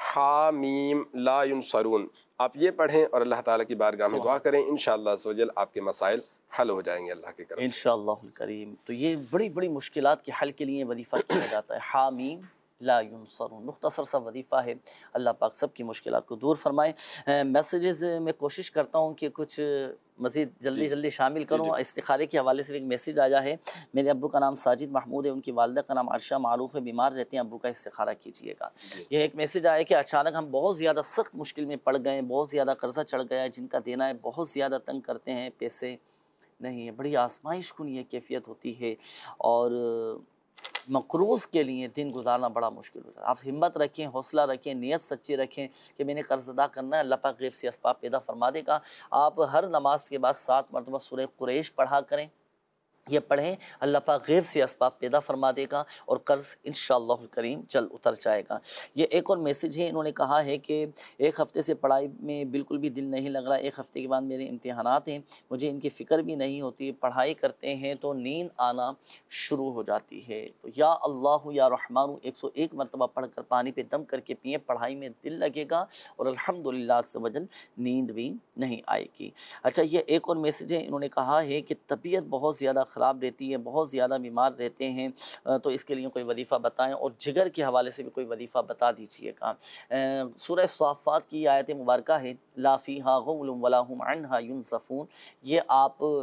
हा मीम ला युनसरून आप ये पढ़ें और अल्लाह ताला की बारगाह में दुआ करें, इंशाअल्लाह अज़्ज़ वजल आपके मसाइल हल हो जाएंगे अल्लाह के करम से इंशाअल्लाह करीम। तो ये बड़ी बड़ी मुश्किलात के हल के लिए वजीफ़ा किया जाता है, हा मीम ला युनसरून, मुख्तसर सा वजीफ़ा है। अल्लाह पाक सब की मुश्किलात को दूर फरमाए। मैसेजेस में कोशिश करता हूँ कि कुछ मज़ीद जल्दी जल्दी शामिल करूँ। इस्तिखारे के हवाले से एक मैसेज आया है, मेरे अब्बू का नाम साजिद महमूद है, उनकी वालिदा का नाम आयशा मारूफ है, बीमार रहते हैं, अब्बू का इस्तिखारा कीजिएगा। यह एक मैसेज आया कि अचानक हम बहुत ज़्यादा सख्त मुश्किल में पड़ गए, बहुत ज़्यादा कर्जा चढ़ गया है, जिनका देना है बहुत ज़्यादा तंग करते हैं, पैसे नहीं है, बड़ी आजमाइश कुन ये कैफियत होती है और मकरूज़ के लिए दिन गुजारना बड़ा मुश्किल हो जाता है। आप हिम्मत रखें, हौसला रखें, नीयत सच्ची रखें कि मैंने कर्ज अदा करना है, अल्लाह पाक गैब से असबाब पैदा फरमा देगा। आप हर नमाज के बाद सात मरतबा सूरह कुरैश पढ़ा करें, ये पढ़ें, अल्लाह पाक गैब से असबाब पैदा फरमा देगा और कर्ज़ इंशाअल्लाह करीम जल्द उतर जाएगा। ये एक और मैसेज है, इन्होंने कहा है कि एक हफ़्ते से पढ़ाई में बिल्कुल भी दिल नहीं लग रहा, एक हफ़्ते के बाद मेरे इम्तिहानात हैं, मुझे इनकी फ़िक्र भी नहीं होती, पढ़ाई करते हैं तो नींद आना शुरू हो जाती है। तो या अल्लाह या रहमानु एक सौ एक मरतबा पढ़ कर पानी पे दम करके पिए, पढ़ाई में दिल लगेगा और अल्हम्दुलिल्लाह से वजल नींद भी नहीं आएगी। अच्छा, ये एक और मैसेज है, इन्होंने कहा है कि तबीयत बहुत ज़्यादा ख़राब रहती है, बहुत ज़्यादा बीमार रहते हैं, तो इसके लिए कोई वजीफ़ा बताएं और जिगर के हवाले से भी कोई वजीफ़ा बता दीजिएगा। सूरह साफ़ात की आयत मुबारका है, ला फ़ीहा ग़ौलुन वला हुम अन्हा युनज़फ़ून, ये आप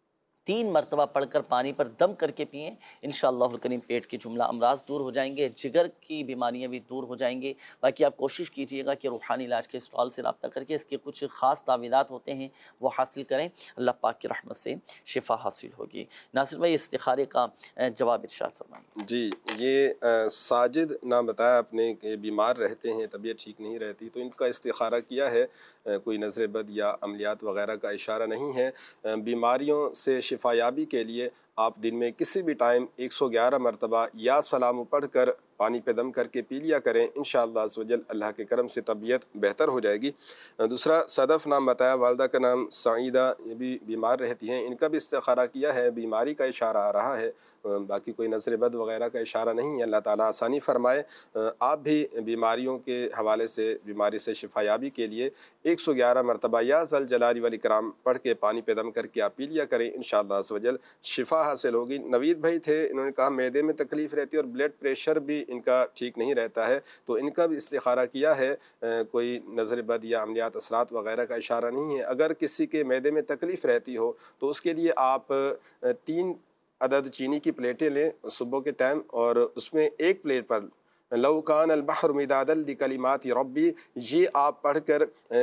तीन मरतबा पढ़कर पानी पर दम करके पिएँ, इंशाअल्लाह करीम पेट के जुमला अमराज दूर हो जाएंगे, जिगर की बीमारियां भी दूर हो जाएंगी। बाकी आप कोशिश कीजिएगा कि रूहानी इलाज के स्टॉल से रब्ता करके इसके कुछ ख़ास तावीज़ात होते हैं वो हासिल करें, अल्लाह पाक की रहमत से शिफा हासिल होगी। नासिर भाई, इस्तिखारे का जवाब इरशाद फरमाएं। जी, ये आ, साजिद नाम बताया आपने कि बीमार रहते हैं, तबीयत ठीक नहीं रहती, तो इनका इस्तिखारा किया है, आ, कोई नज़र बद या अमलियात वग़ैरह का इशारा नहीं है। आ, बीमारियों से शिफायाबी के लिए आप दिन में किसी भी टाइम एक सौ ग्यारह मरतबा या सलाम पढ़ कर पानी पे दम करके पी लिया करें, इंशाअल्लाह अज़्ज़ वजल अल्लाह के करम से तबीयत बेहतर हो जाएगी। दूसरा सदफ़ नाम बताया, वालदा का नाम सईदा, ये भी बीमार रहती हैं, इनका भी इस्तिखारा किया है, बीमारी का इशारा आ रहा है, बाकी कोई नज़र बद वग़ैरह का इशारा नहीं है। अल्लाह ताला आसानी फ़रमाए। आप भी बीमारियों के हवाले से, बीमारी से शिफायाबी के लिए एक सौ ग्यारह मरतबा या ज़ल जलाली वल इकराम पढ़ के पानी पे दम करके आप पी लिया करें, इंशाअल्लाह अज़्ज़ वजल शिफा हासिल होगी। नवीद भाई थे, इन्होंने कहा मैदे में तकलीफ़ रहती है और ब्लड प्रेशर भी इनका ठीक नहीं रहता है, तो इनका भी इस्तिखारा किया है, कोई नज़र बद या अमलियात असरात वग़ैरह का इशारा नहीं है। अगर किसी के मैदे में तकलीफ़ रहती हो तो उसके लिए आप तीन अदद चीनी की प्लेटें लें सुबह के टाइम और उसमें एक प्लेट पर लौ कान अल बहर मिदादल लिकलिमाति रब्बी, ये आप पढ़कर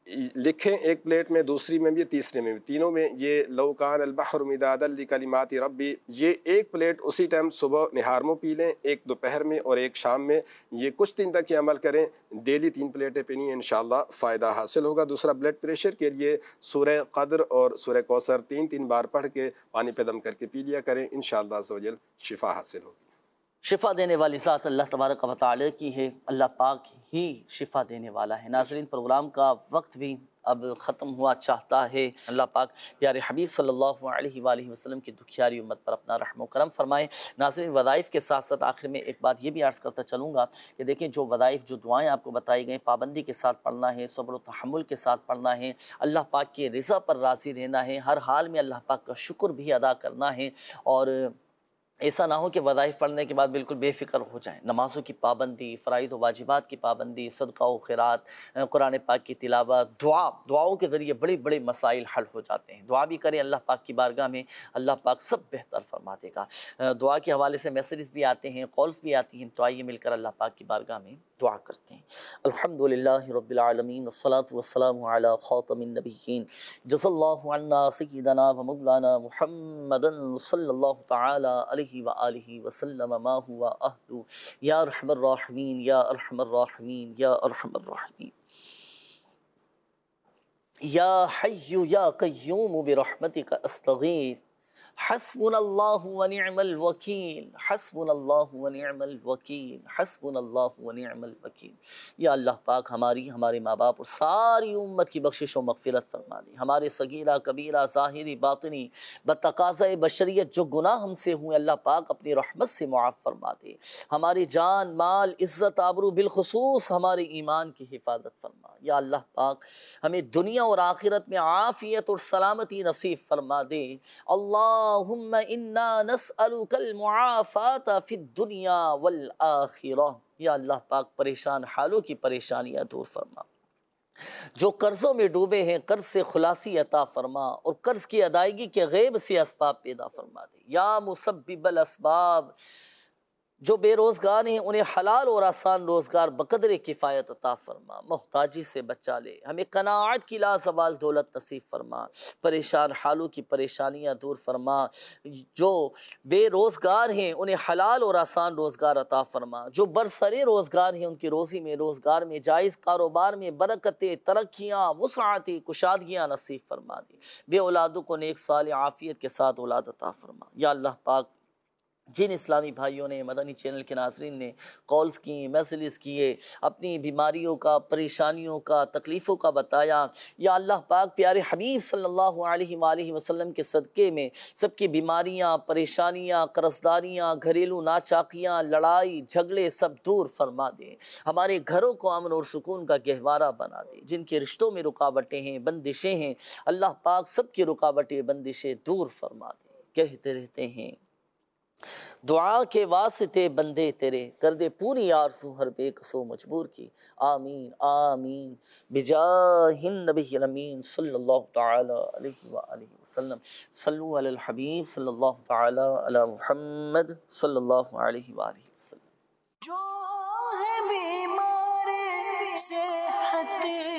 लिखें, एक प्लेट में, दूसरी में भी, तीसरे में भी, तीनों में ये लौकान अलबहर मिदादन लिकलिमाति रब्बी, ये एक प्लेट उसी टाइम सुबह निहार में पी लें, एक दोपहर में और एक शाम में। ये कुछ दिन तक ये अमल करें, डेली तीन प्लेटें पीनी, इंशाअल्लाह फ़ायदा हासिल होगा। दूसरा, ब्लड प्रेशर के लिए सूरह क़द्र और सूरह कौसर तीन तीन बार पढ़ के पानी पे दम करके पी लिया करें, इंशाअल्लाह अज़्ज़ व जल शिफ़ा हासिल होगी। शिफ़ा देने वाली ज़ात अल्लाह तबारक व तआला की है, अल्लाह पाक ही शिफ़ा देने वाला है। नाज़रीन, प्रोग्राम का वक्त भी अब ख़त्म हुआ चाहता है। अल्लाह पाक प्यारे हबीब सल्लल्लाहु अलैहि वसल्लम की दुखियारी उम्मत पर अपना रहम करम फरमाए। नाज़रीन, वज़ाइफ़ के साथ साथ आखिर में एक बात ये भी अर्ज़ करता चलूँगा कि देखें, जो वज़ाइफ़, जो दुआएँ आपको बताई गई, पाबंदी के साथ पढ़ना है, सब्र व तहम्मुल के साथ पढ़ना है, अल्लाह पाक के रिज़ा पर राज़ी रहना है, हर हाल में अल्लाह पाक का शुक्र भी अदा करना है। और ऐसा ना हो कि वज़ाइफ़ पढ़ने के बाद बिल्कुल बेफ़िक्र हो जाएं। नमाज़ों की पाबंदी, फ़राइद व वाजिबात की पाबंदी, सदका व खैरात, कुरान पाक की तिलावत, दुआ, दुआओं के ज़रिए बड़े बड़े मसाइल हल हो जाते हैं। दुआ भी करें अल्लाह पाक की बारगाह में, अल्लाह पाक सब बेहतर फरमा देगा। दुआ के हवाले से मैसेजेस भी आते हैं, कॉल्स भी आती हैं, तो आइए मिलकर अल्लाह पाक की बारगाह में दुआ करते हैं। अल्हम्दुलिल्लाहि रब्बिल आलमीन वस्सलातु वस्सलामु अला खातमिन नबिय्यीन जज़ल्लाहु अन्ना सय्यिदना व मौलाना मुहम्मदन सल्लल्लाहु तआला अलैहि व आलिहि वसल्लम मा हुवा अहलु या अरहमर राहिमीन या अरहमर राहिमीन या अरहमर राहिमीन या हय्यु या क़य्यूम बिरहमतिका अस्तगीथ हस्बुनल्लाहु व निअमल वकील हस्बुनल्लाहु व निअमल वकील हस्बुनल्लाहु व निअमल वकील। या अल्लाह पाक हमारी, हमारे माँ बाप और सारी उम्मत की बख्शिश व मग़फ़िरत फरमा दे। हमारे सगीरा कबीरा ज़ाहिरी बातिनी बतकाज़ा बशरियत जो गुनाह हमसे हुए, अल्लाह पाक अपनी रहमत से मुआफ़ फरमा दे। हमारी जान, माल, इज़्ज़त, आबरू, बिलखुसूस हमारे ईमान की हिफाजत फरमा। या अल्लाह पाक हमें दुनिया और आखिरत में आफ़ियत और सलामती नसीब फरमा दे। अल्लाहुम्मा इन्ना नस्अलुकल मुआफ़ाता फ़िद दुनिया वल आखिरह। या अल्लाह पाक परेशान हालों की परेशानियाँ दूर फरमा। जो कर्ज़ों में डूबे हैं, कर्ज़ से खुलासी अता फरमा और कर्ज़ की अदायगी के गैब से असबाब पैदा फरमा दे। या मुसब्बिबल असबाब, जो बेरोज़गार हैं उन्हें हलाल और आसान रोज़गार बक़द्र किफ़ायत अता फ़रमा। मोहताजी से बचा ले, हमें कनाअत की लाज़वाल दौलत नसीब फ़रमा। परेशान हालों की परेशानियाँ दूर फ़रमा। जो बेरोज़गार हैं उन्हें हलाल और आसान रोज़गार अता फ़रमा। जो बरसरे रोज़गार हैं उनकी रोज़ी में, रोज़गार में, जायज़ कारोबार में बरकतें, तरक्कियाँ, वुसअत, कुशादगियाँ नसीब फ़रमा दी। बे औलादों को नेक साल आफ़ियत के साथ औलाद अता फ़रमा। या अल्लाह पाक जिन इस्लामी भाइयों ने, मदनी चैनल के नाज़रीन ने कॉल्स की, मैसेजेस किए, अपनी बीमारियों का, परेशानियों का, तकलीफ़ों का बताया, या अल्लाह पाक प्यारे हबीब सल्लल्लाहु अलैहि वसल्लम के सदक़े में सबकी बीमारियाँ, परेशानियाँ, कर्ज़दारियाँ, घरेलू नाचाकियाँ, लड़ाई झगड़े सब दूर फरमा दे। हमारे घरों को अमन और सुकून का गहवारा बना दे। जिनके रिश्तों में रुकावटें हैं, बंदिशें हैं, अल्लाह पाक सबकी रुकावटें, बंदिशें दूर फरमा दे। कहते रहते हैं दुआ के वास्ते बंदे तेरे, कर दे पूरी आरज़ू हर बेकसो मजबूर की। आमीन आमीन बिजाहिन नबिय्यिल अमीन सल्लल्लाहु तआला अलैहि व आलिहि वसल्लम। सल्लु अलल हबीब सल्लल्लाहु तआला अला मुहम्मद सल्लल्लाहु अलैहि व आलिहि वसल्लम। जो है बीमार सेहत